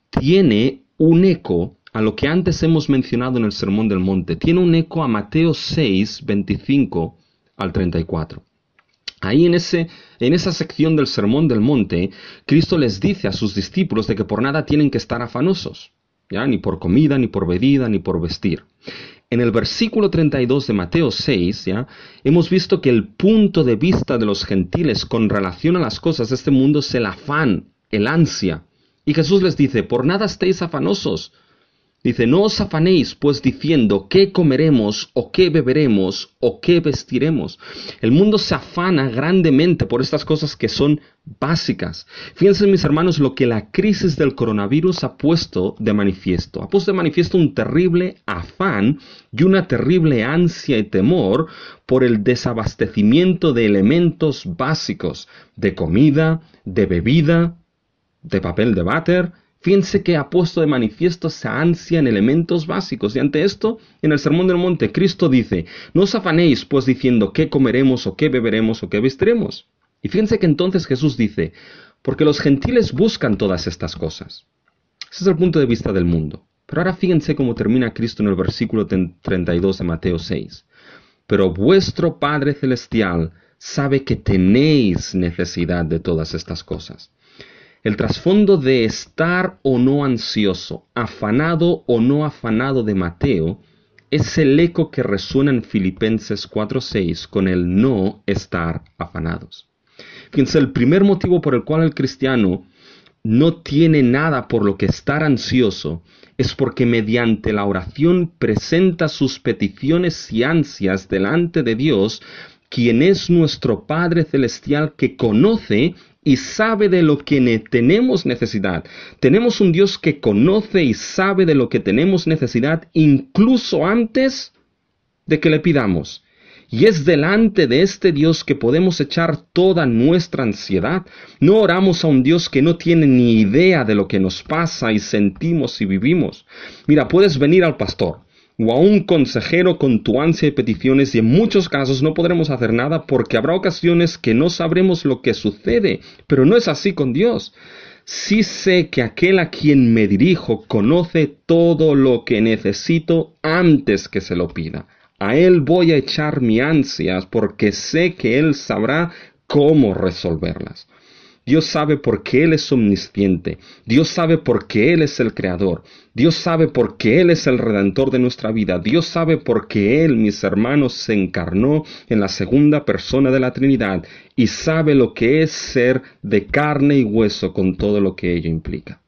tiene un eco a lo que antes hemos mencionado en el Sermón del Monte. Tiene un eco a Mateo 6, 25 al 34. Ahí en esa sección del Sermón del Monte, Cristo les dice a sus discípulos de que por nada tienen que estar afanosos, ¿ya? Ni por comida, ni por bebida, ni por vestir. En el versículo 32 de Mateo 6, ¿ya? Hemos visto que el punto de vista de los gentiles con relación a las cosas de este mundo es el afán, el ansia. Y Jesús les dice, por nada estéis afanosos. Dice, no os afanéis, pues diciendo, ¿qué comeremos, o qué beberemos, o qué vestiremos? El mundo se afana grandemente por estas cosas que son básicas. Fíjense, mis hermanos, lo que la crisis del coronavirus ha puesto de manifiesto. Ha puesto de manifiesto un terrible afán y una terrible ansia y temor por el desabastecimiento de elementos básicos, de comida, de bebida, de papel de váter. Fíjense que ha puesto de manifiesto esa ansia en elementos básicos. Y ante esto, en el Sermón del Monte, Cristo dice, no os afanéis, pues diciendo qué comeremos, o qué beberemos, o qué vestiremos. Y fíjense que entonces Jesús dice, porque los gentiles buscan todas estas cosas. Ese es el punto de vista del mundo. Pero ahora fíjense cómo termina Cristo en el versículo 32 de Mateo 6. Pero vuestro Padre Celestial sabe que tenéis necesidad de todas estas cosas. El trasfondo de estar o no ansioso, afanado o no afanado de Mateo, es el eco que resuena en Filipenses 4:6 con el no estar afanados. Fíjense, el primer motivo por el cual el cristiano no tiene nada por lo que estar ansioso es porque mediante la oración presenta sus peticiones y ansias delante de Dios, quien es nuestro Padre Celestial que conoce y sabe de lo que tenemos necesidad. Tenemos un Dios que conoce y sabe de lo que tenemos necesidad incluso antes de que le pidamos. Y es delante de este Dios que podemos echar toda nuestra ansiedad. No oramos a un Dios que no tiene ni idea de lo que nos pasa y sentimos y vivimos. Mira, puedes venir al pastor o a un consejero con tu ansia y peticiones y en muchos casos no podremos hacer nada porque habrá ocasiones que no sabremos lo que sucede, pero no es así con Dios. Sí sé que aquel a quien me dirijo conoce todo lo que necesito antes que se lo pida. A Él voy a echar mi ansias porque sé que Él sabrá cómo resolverlas. Dios sabe por qué Él es omnisciente. Dios sabe por qué Él es el Creador. Dios sabe por qué Él es el Redentor de nuestra vida. Dios sabe por qué Él, mis hermanos, se encarnó en la segunda persona de la Trinidad y sabe lo que es ser de carne y hueso con todo lo que ello implica.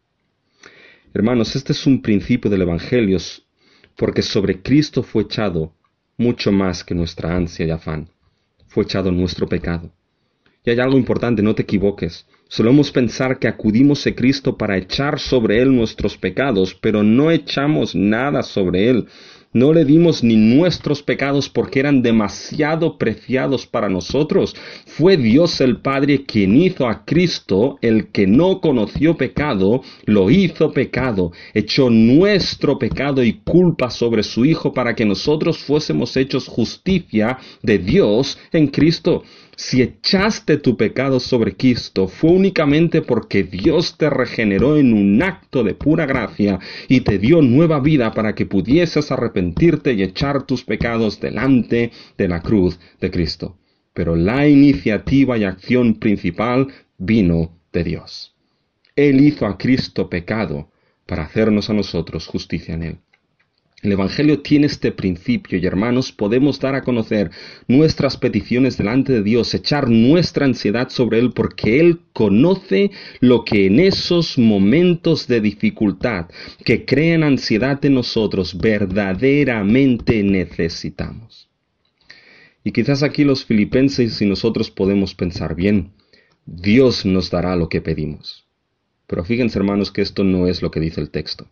Hermanos, este es un principio del Evangelio porque sobre Cristo fue echado mucho más que nuestra ansia y afán. Fue echado nuestro pecado. Y hay algo importante, no te equivoques. Solemos pensar que acudimos a Cristo para echar sobre Él nuestros pecados, pero no echamos nada sobre Él. No le dimos ni nuestros pecados porque eran demasiado preciados para nosotros. Fue Dios el Padre quien hizo a Cristo, el que no conoció pecado, lo hizo pecado. Echó nuestro pecado y culpa sobre su Hijo para que nosotros fuésemos hechos justicia de Dios en Cristo. Si echaste tu pecado sobre Cristo, fue únicamente porque Dios te regeneró en un acto de pura gracia y te dio nueva vida para que pudieses arrepentirte y echar tus pecados delante de la cruz de Cristo. Pero la iniciativa y acción principal vino de Dios. Él hizo a Cristo pecado para hacernos a nosotros justicia en Él. El Evangelio tiene este principio y, hermanos, podemos dar a conocer nuestras peticiones delante de Dios, echar nuestra ansiedad sobre Él, porque Él conoce lo que en esos momentos de dificultad que crean ansiedad en nosotros verdaderamente necesitamos. Y quizás aquí los filipenses y nosotros podemos pensar, bien, Dios nos dará lo que pedimos. Pero fíjense, hermanos, que esto no es lo que dice el texto.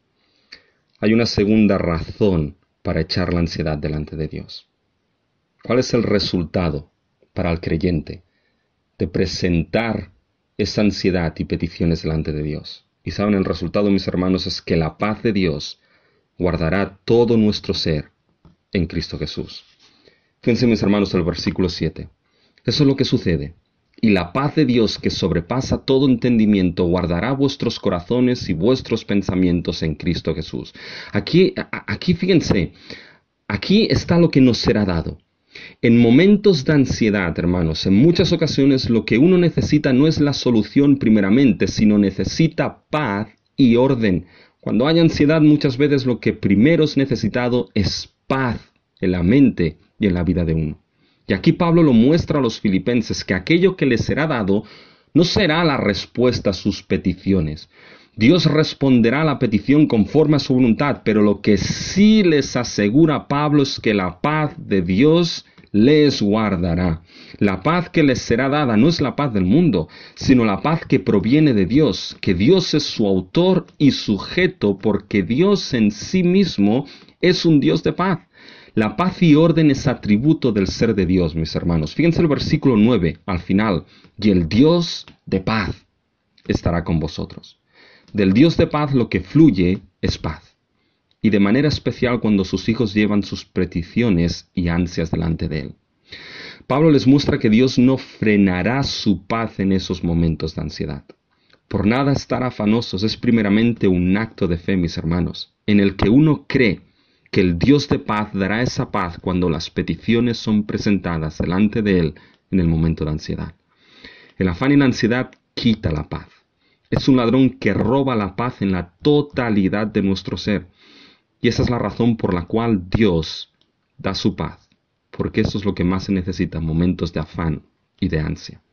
Hay una segunda razón para echar la ansiedad delante de Dios. ¿Cuál es el resultado para el creyente de presentar esa ansiedad y peticiones delante de Dios? Y saben, el resultado, mis hermanos, es que la paz de Dios guardará todo nuestro ser en Cristo Jesús. Fíjense, mis hermanos, el versículo 7. Eso es lo que sucede. Y la paz de Dios, que sobrepasa todo entendimiento, guardará vuestros corazones y vuestros pensamientos en Cristo Jesús. Aquí fíjense, aquí está lo que nos será dado. En momentos de ansiedad, hermanos, en muchas ocasiones lo que uno necesita no es la solución primeramente, sino necesita paz y orden. Cuando hay ansiedad, muchas veces lo que primero es necesitado es paz en la mente y en la vida de uno. Y aquí Pablo lo muestra a los filipenses, que aquello que les será dado no será la respuesta a sus peticiones. Dios responderá a la petición conforme a su voluntad, pero lo que sí les asegura Pablo es que la paz de Dios les guardará. La paz que les será dada no es la paz del mundo, sino la paz que proviene de Dios, que Dios es su autor y sujeto, porque Dios en sí mismo es un Dios de paz. La paz y orden es atributo del ser de Dios, mis hermanos. Fíjense el versículo 9, al final. Y el Dios de paz estará con vosotros. Del Dios de paz lo que fluye es paz. Y de manera especial cuando sus hijos llevan sus peticiones y ansias delante de Él. Pablo les muestra que Dios no frenará su paz en esos momentos de ansiedad. Por nada estar afanosos es primeramente un acto de fe, mis hermanos, en el que uno cree que el Dios de paz dará esa paz cuando las peticiones son presentadas delante de Él en el momento de ansiedad. El afán y la ansiedad quita la paz. Es un ladrón que roba la paz en la totalidad de nuestro ser. Y esa es la razón por la cual Dios da su paz, porque eso es lo que más se necesita en momentos de afán y de ansia.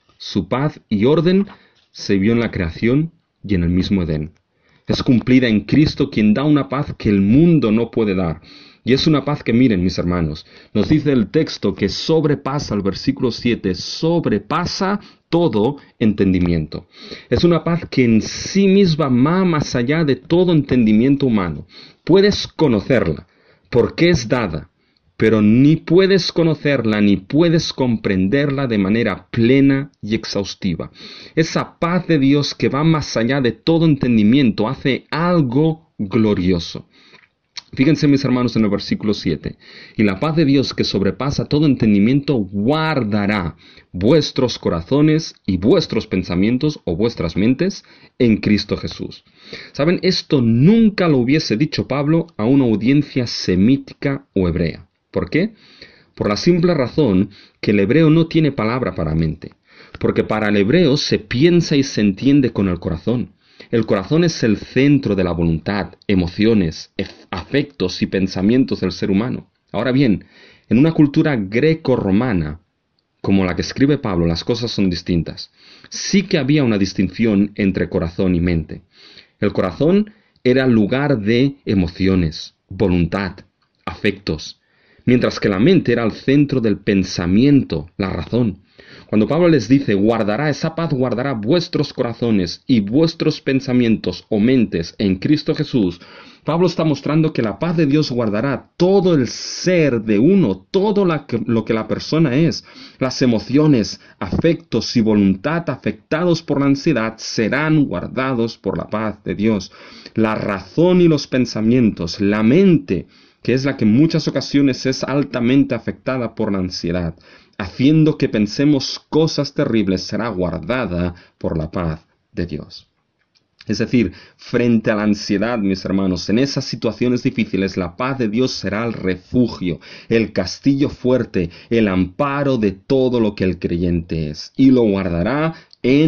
Su paz y orden se vio en la creación y en el mismo Edén. Es cumplida en Cristo, quien da una paz que el mundo no puede dar. Y es una paz que, miren, mis hermanos, nos dice el texto que sobrepasa, el versículo 7, sobrepasa todo entendimiento. Es una paz que en sí misma va más allá de todo entendimiento humano. Puedes conocerla, porque es dada, pero ni puedes conocerla ni puedes comprenderla de manera plena y exhaustiva. Esa paz de Dios que va más allá de todo entendimiento hace algo glorioso. Fíjense, mis hermanos, en el versículo 7. Y la paz de Dios que sobrepasa todo entendimiento guardará vuestros corazones y vuestros pensamientos o vuestras mentes en Cristo Jesús. ¿Saben? Esto nunca lo hubiese dicho Pablo a una audiencia semítica o hebrea. ¿Por qué? Por la simple razón que el hebreo no tiene palabra para mente. Porque para el hebreo se piensa y se entiende con el corazón. El corazón es el centro de la voluntad, emociones, afectos y pensamientos del ser humano. Ahora bien, en una cultura greco-romana, como la que escribe Pablo, las cosas son distintas. Sí que había una distinción entre corazón y mente. El corazón era lugar de emociones, voluntad, afectos, mientras que la mente era el centro del pensamiento, la razón. Cuando Pablo les dice, guardará esa paz, guardará vuestros corazones y vuestros pensamientos o mentes en Cristo Jesús, Pablo está mostrando que la paz de Dios guardará todo el ser de uno, todo lo que la persona es. Las emociones, afectos y voluntad afectados por la ansiedad serán guardados por la paz de Dios. La razón y los pensamientos, la mente, que es la que en muchas ocasiones es altamente afectada por la ansiedad, haciendo que pensemos cosas terribles, será guardada por la paz de Dios. Es decir, frente a la ansiedad, mis hermanos, en esas situaciones difíciles, la paz de Dios será el refugio, el castillo fuerte, el amparo de todo lo que el creyente es. Y lo guardará en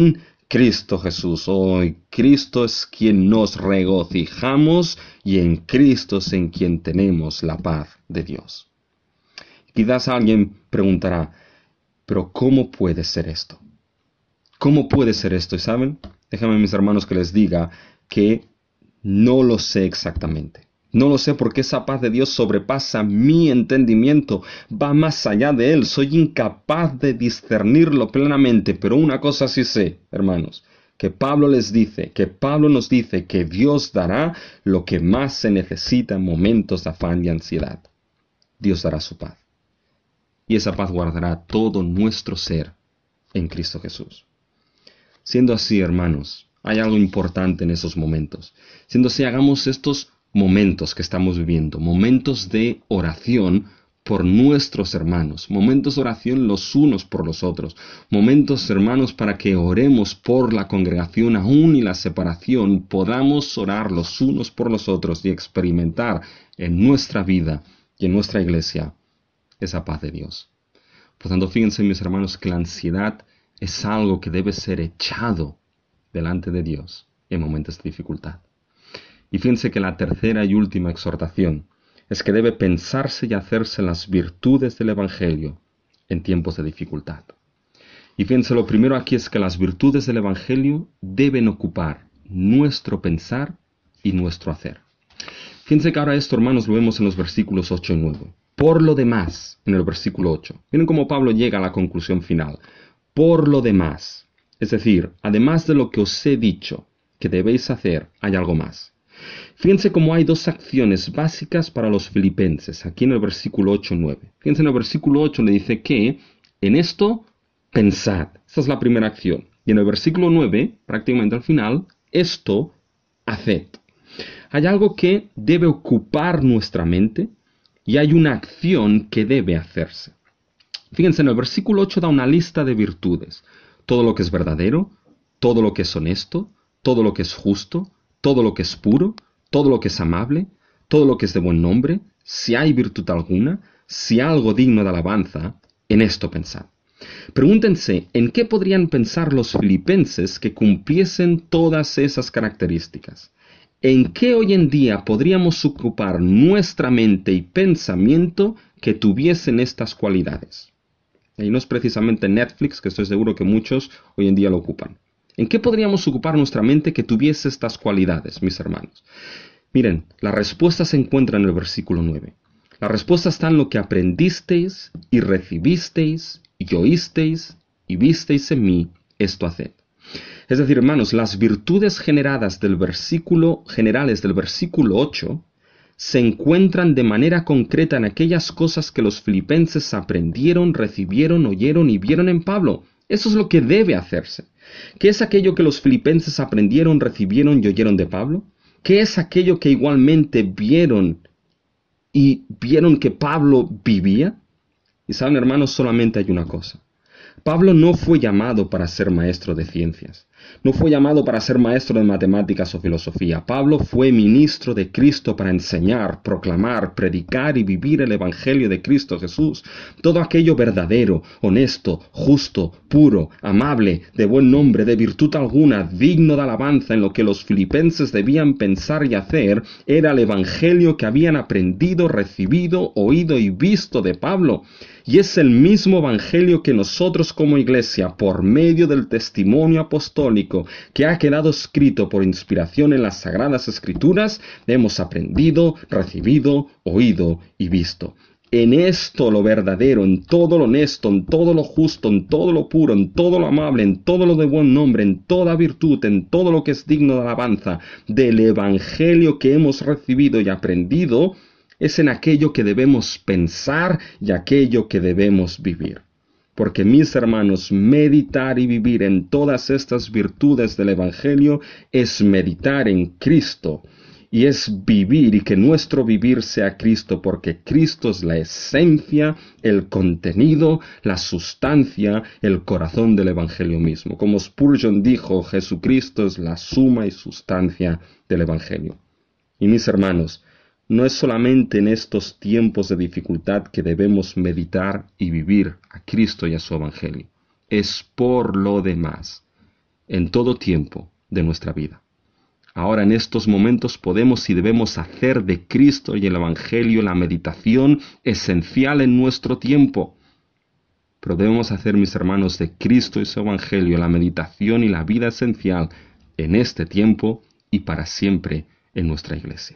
Cristo Jesús. Hoy Cristo es quien nos regocijamos y en Cristo es en quien tenemos la paz de Dios. Quizás alguien preguntará, pero ¿cómo puede ser esto? ¿Cómo puede ser esto? ¿Y saben? Déjenme, mis hermanos, que les diga que no lo sé exactamente. No lo sé porque esa paz de Dios sobrepasa mi entendimiento, va más allá de él. Soy incapaz de discernirlo plenamente, pero una cosa sí sé, hermanos, que Pablo nos dice que Dios dará lo que más se necesita en momentos de afán y ansiedad. Dios dará su paz. Y esa paz guardará todo nuestro ser en Cristo Jesús. Siendo así, hermanos, hay algo importante en esos momentos. Siendo así, hagamos estos momentos que estamos viviendo, momentos de oración por nuestros hermanos, momentos de oración los unos por los otros, momentos, hermanos, para que oremos por la congregación aún y la separación, podamos orar los unos por los otros y experimentar en nuestra vida y en nuestra iglesia esa paz de Dios. Por tanto, fíjense, mis hermanos, que la ansiedad es algo que debe ser echado delante de Dios en momentos de dificultad. Y fíjense que la tercera y última exhortación es que debe pensarse y hacerse las virtudes del Evangelio en tiempos de dificultad. Y fíjense, lo primero aquí es que las virtudes del Evangelio deben ocupar nuestro pensar y nuestro hacer. Fíjense que ahora esto, hermanos, lo vemos en los versículos 8 y 9. Por lo demás, en el versículo 8, miren cómo Pablo llega a la conclusión final. Por lo demás, es decir, además de lo que os he dicho que debéis hacer, hay algo más. Fíjense cómo hay dos acciones básicas para los filipenses, aquí en el versículo 8 y 9. Fíjense, en el versículo 8 le dice que en esto pensad. Esa es la primera acción. Y en el versículo 9, prácticamente al final, esto haced. Hay algo que debe ocupar nuestra mente y hay una acción que debe hacerse. Fíjense, en el versículo 8 da una lista de virtudes. Todo lo que es verdadero, todo lo que es honesto, todo lo que es justo, todo lo que es puro, todo lo que es amable, todo lo que es de buen nombre, si hay virtud alguna, si algo digno de alabanza, en esto pensad. Pregúntense, ¿en qué podrían pensar los filipenses que cumpliesen todas esas características? ¿En qué hoy en día podríamos ocupar nuestra mente y pensamiento que tuviesen estas cualidades? Y no es precisamente Netflix, que estoy seguro que muchos hoy en día lo ocupan. ¿En qué podríamos ocupar nuestra mente que tuviese estas cualidades, mis hermanos? Miren, la respuesta se encuentra en el versículo 9. La respuesta está en lo que aprendisteis y recibisteis y oísteis y visteis en mí, esto haced. Es decir, hermanos, las virtudes generales del versículo 8 se encuentran de manera concreta en aquellas cosas que los filipenses aprendieron, recibieron, oyeron y vieron en Pablo. Eso es lo que debe hacerse. ¿Qué es aquello que los filipenses aprendieron, recibieron y oyeron de Pablo? ¿Qué es aquello que igualmente vieron que Pablo vivía? Y saben, hermanos, solamente hay una cosa. Pablo no fue llamado para ser maestro de ciencias. No fue llamado para ser maestro de matemáticas o filosofía. Pablo fue ministro de Cristo para enseñar, proclamar, predicar y vivir el Evangelio de Cristo Jesús. Todo aquello verdadero, honesto, justo, puro, amable, de buen nombre, de virtud alguna, digno de alabanza en lo que los filipenses debían pensar y hacer, era el Evangelio que habían aprendido, recibido, oído y visto de Pablo. Y es el mismo Evangelio que nosotros como Iglesia, por medio del testimonio apostólico que ha quedado escrito por inspiración en las Sagradas Escrituras, hemos aprendido, recibido, oído y visto. En esto lo verdadero, en todo lo honesto, en todo lo justo, en todo lo puro, en todo lo amable, en todo lo de buen nombre, en toda virtud, en todo lo que es digno de alabanza, del Evangelio que hemos recibido y aprendido, es en aquello que debemos pensar y aquello que debemos vivir. Porque, mis hermanos, meditar y vivir en todas estas virtudes del Evangelio es meditar en Cristo. Y es vivir y que nuestro vivir sea Cristo, porque Cristo es la esencia, el contenido, la sustancia, el corazón del Evangelio mismo. Como Spurgeon dijo, Jesucristo es la suma y sustancia del Evangelio. Y mis hermanos, no es solamente en estos tiempos de dificultad que debemos meditar y vivir a Cristo y a su Evangelio. Es por lo demás. en todo tiempo de nuestra vida. Ahora en estos momentos podemos y debemos hacer de Cristo y el Evangelio la meditación esencial en nuestro tiempo. Pero debemos hacer, mis hermanos, de Cristo y su Evangelio la meditación y la vida esencial en este tiempo y para siempre en nuestra iglesia.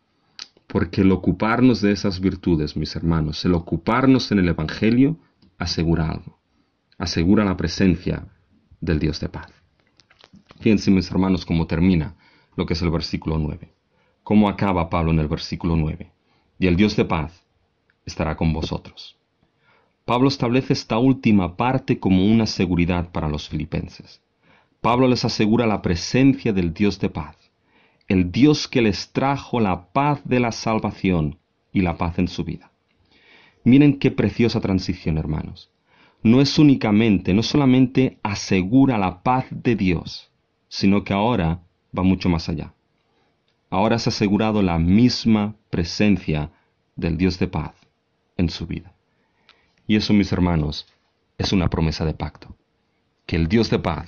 Porque el ocuparnos de esas virtudes, mis hermanos, el ocuparnos en el Evangelio, asegura algo. Asegura la presencia del Dios de paz. Fíjense, mis hermanos, cómo termina lo que es el versículo 9. Cómo acaba Pablo en el versículo 9. Y el Dios de paz estará con vosotros. Pablo establece esta última parte como una seguridad para los filipenses. Pablo les asegura la presencia del Dios de paz, el Dios que les trajo la paz de la salvación y la paz en su vida. Miren qué preciosa transición, hermanos. No solamente asegura la paz de Dios, sino que ahora va mucho más allá. Ahora se ha asegurado la misma presencia del Dios de paz en su vida. Y eso, mis hermanos, es una promesa de pacto. Que el Dios de paz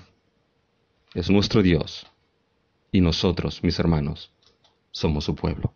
es nuestro Dios y nosotros, mis hermanos, somos su pueblo.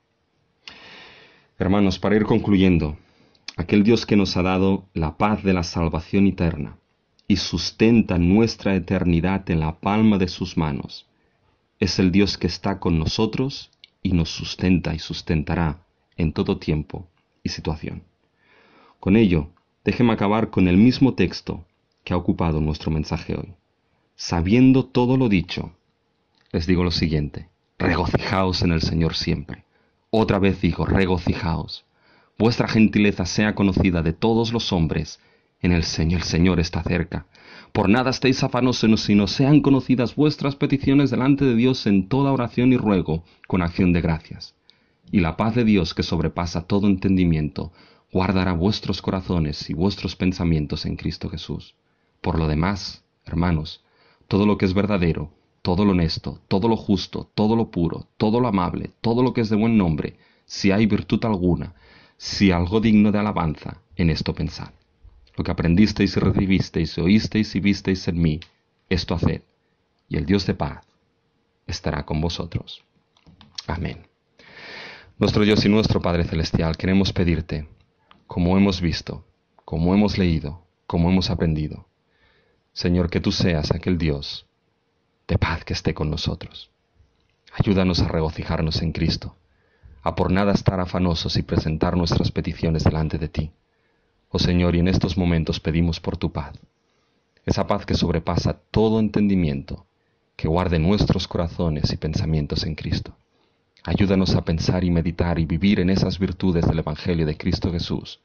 Hermanos, para ir concluyendo, aquel Dios que nos ha dado la paz de la salvación eterna y sustenta nuestra eternidad en la palma de sus manos, es el Dios que está con nosotros y nos sustenta y sustentará en todo tiempo y situación. Con ello, déjenme acabar con el mismo texto que ha ocupado nuestro mensaje hoy. Sabiendo todo lo dicho, les digo lo siguiente: regocijaos en el Señor siempre. Otra vez digo, regocijaos. Vuestra gentileza sea conocida de todos los hombres. El Señor está cerca. Por nada estéis afanosos, sino sean conocidas vuestras peticiones delante de Dios en toda oración y ruego, con acción de gracias. Y la paz de Dios, que sobrepasa todo entendimiento, guardará vuestros corazones y vuestros pensamientos en Cristo Jesús. Por lo demás, hermanos, todo lo que es verdadero, todo lo honesto, todo lo justo, todo lo puro, todo lo amable, todo lo que es de buen nombre, si hay virtud alguna, si algo digno de alabanza, en esto pensad. Lo que aprendisteis y recibisteis, oísteis y visteis en mí, esto haced, y el Dios de paz estará con vosotros. Amén. Nuestro Dios y nuestro Padre Celestial, queremos pedirte, como hemos visto, como hemos leído, como hemos aprendido, Señor, que tú seas aquel Dios de paz que esté con nosotros. Ayúdanos a regocijarnos en Cristo, a por nada estar afanosos y presentar nuestras peticiones delante de ti. Oh Señor, y en estos momentos pedimos por tu paz, esa paz que sobrepasa todo entendimiento, que guarde nuestros corazones y pensamientos en Cristo. Ayúdanos a pensar y meditar y vivir en esas virtudes del Evangelio de Cristo Jesús,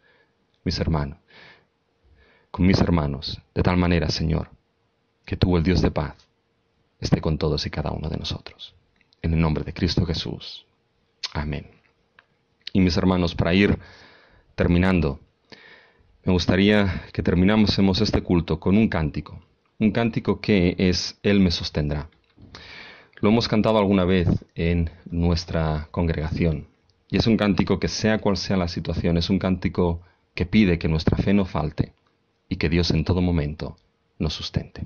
con mis hermanos, de tal manera, Señor, que tú, el Dios de paz, esté con todos y cada uno de nosotros. En el nombre de Cristo Jesús. Amén. Y mis hermanos, para ir terminando, me gustaría que terminásemos este culto con un cántico que es Él me sostendrá. Lo hemos cantado alguna vez en nuestra congregación, y es un cántico que, sea cual sea la situación, es un cántico que pide que nuestra fe no falte y que Dios en todo momento nos sustente.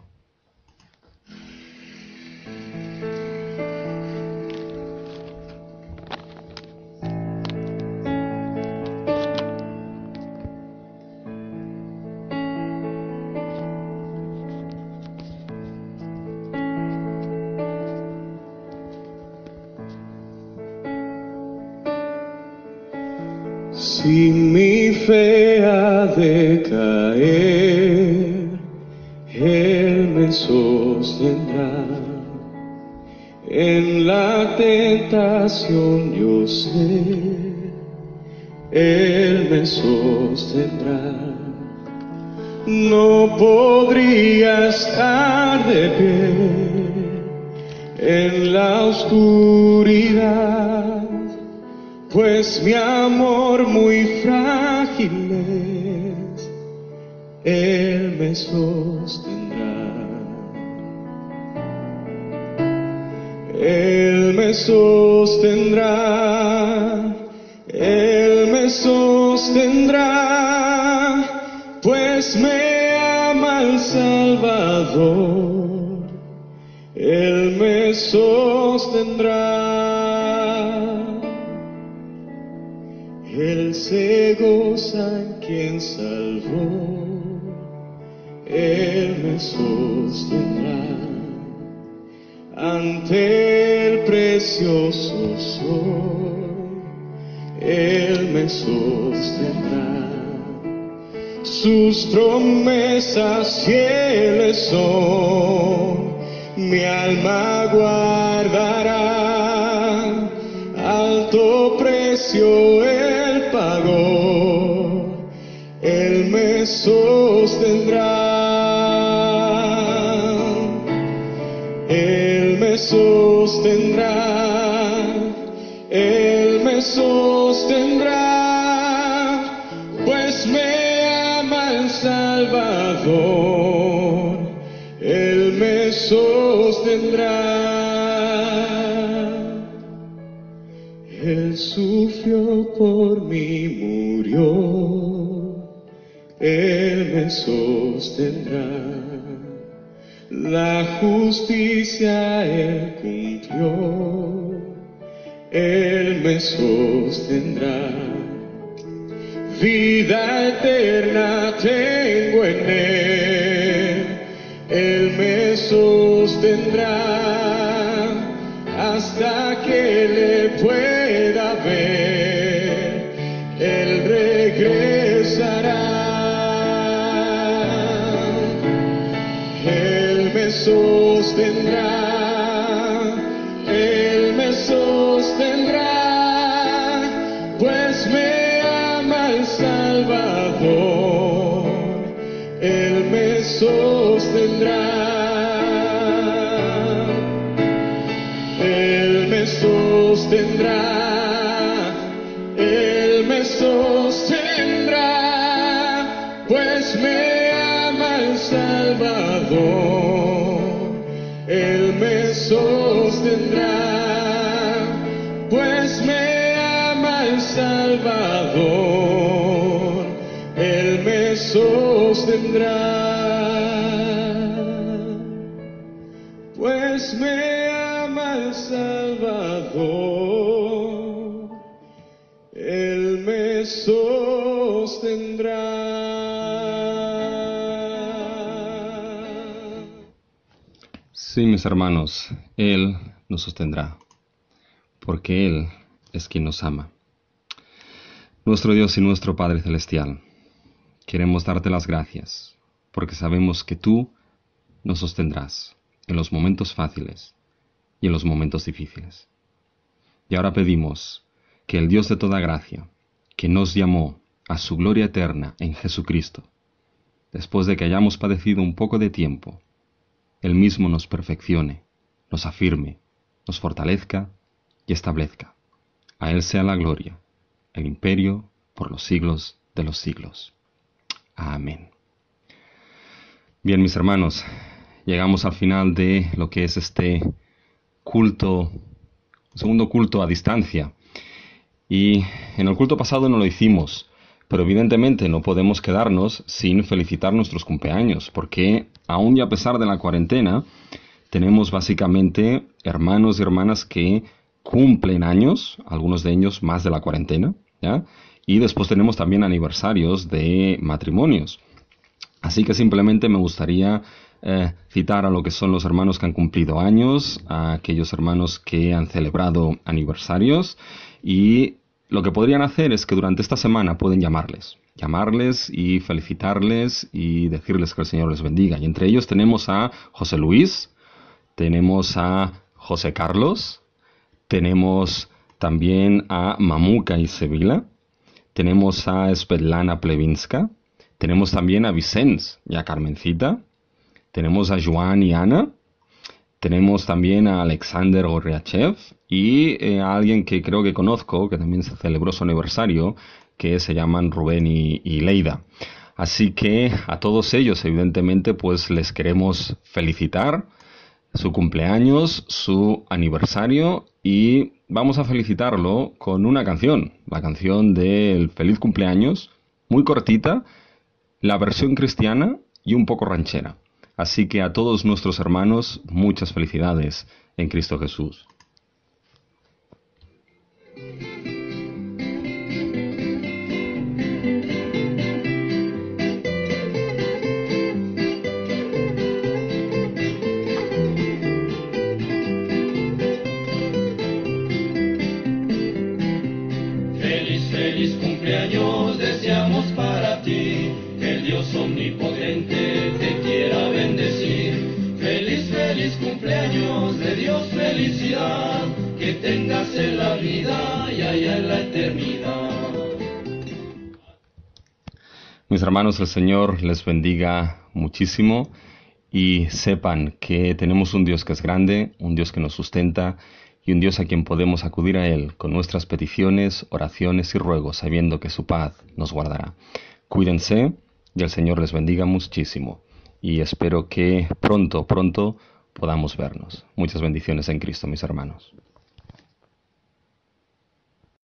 Si mi fe ha de caer, Él me sostendrá. En la tentación yo sé, Él me sostendrá. No podría estar de pie en la oscuridad, pues mi amor muy frágil es, Él me sostendrá. Él me sostendrá, Él me sostendrá, pues me ama el Salvador. Él me sostendrá. Él se goza en quien salvó. Él me sostendrá ante el precioso sol. Él me sostendrá. Sus promesas fieles son, mi alma guardará. Alto precio Él pagó, Él me sostendrá. Él me sostendrá, Él me sostendrá, pues me ama el Salvador. Él me sostendrá. Él sufrió por mí, murió, Él me sostendrá. La justicia Él cumplió, Él me sostendrá. Vida eterna tengo en Él me sostendrá hasta que le pueda ver, Él regresará. Él me sostendrá, Él me sostendrá, pues me ama el Salvador. Él me sostendrá. Él me sostendrá, Él me sostendrá, pues me ama el Salvador. Él me sostendrá, pues me ama el Salvador. Él me sostendrá, pues me ama el Salvador. Él me sostendrá. Sí, mis hermanos, Él nos sostendrá, porque Él es quien nos ama. Nuestro Dios y nuestro Padre Celestial, queremos darte las gracias, porque sabemos que tú nos sostendrás en los momentos fáciles y en los momentos difíciles. Y ahora pedimos que el Dios de toda gracia, que nos llamó a su gloria eterna en Jesucristo, después de que hayamos padecido un poco de tiempo, Él mismo nos perfeccione, nos afirme, nos fortalezca y establezca. A Él sea la gloria, el imperio, por los siglos de los siglos. Amén. Bien, mis hermanos, llegamos al final de lo que es este culto, segundo culto a distancia. Y en el culto pasado no lo hicimos, pero evidentemente no podemos quedarnos sin felicitar nuestros cumpleaños, porque aún y a pesar de la cuarentena, tenemos básicamente hermanos y hermanas que cumplen años, algunos de ellos más de la cuarentena, ¿ya? Y después tenemos también aniversarios de matrimonios. Así que simplemente me gustaría citar a lo que son los hermanos que han cumplido años, a aquellos hermanos que han celebrado aniversarios, y lo que podrían hacer es que durante esta semana pueden llamarles y felicitarles y decirles que el Señor les bendiga. Y entre ellos tenemos a José Luis, tenemos a José Carlos, tenemos también a Mamuka y Sevilla, tenemos a Svetlana Plevinska, tenemos también a Vicens y a Carmencita, tenemos a Joan y Ana, tenemos también a Alexander Gorriachev y a alguien que creo que conozco, que también se celebró su aniversario, que se llaman Rubén y Leida. Así que a todos ellos, evidentemente, pues les queremos felicitar su cumpleaños, su aniversario, y vamos a felicitarlo con una canción, la canción del Feliz Cumpleaños, muy cortita, la versión cristiana y un poco ranchera. Así que a todos nuestros hermanos, muchas felicidades en Cristo Jesús. Feliz cumpleaños deseamos para ti, que el Dios omnipotente te quiera bendecir. Feliz cumpleaños, de Dios felicidad, que tengas en la vida y allá en la eternidad. Mis hermanos, el Señor les bendiga muchísimo y sepan que tenemos un Dios que es grande, un Dios que nos sustenta y un Dios a quien podemos acudir a Él con nuestras peticiones, oraciones y ruegos, sabiendo que su paz nos guardará. Cuídense y el Señor les bendiga muchísimo. Y espero que pronto podamos vernos. Muchas bendiciones en Cristo, mis hermanos.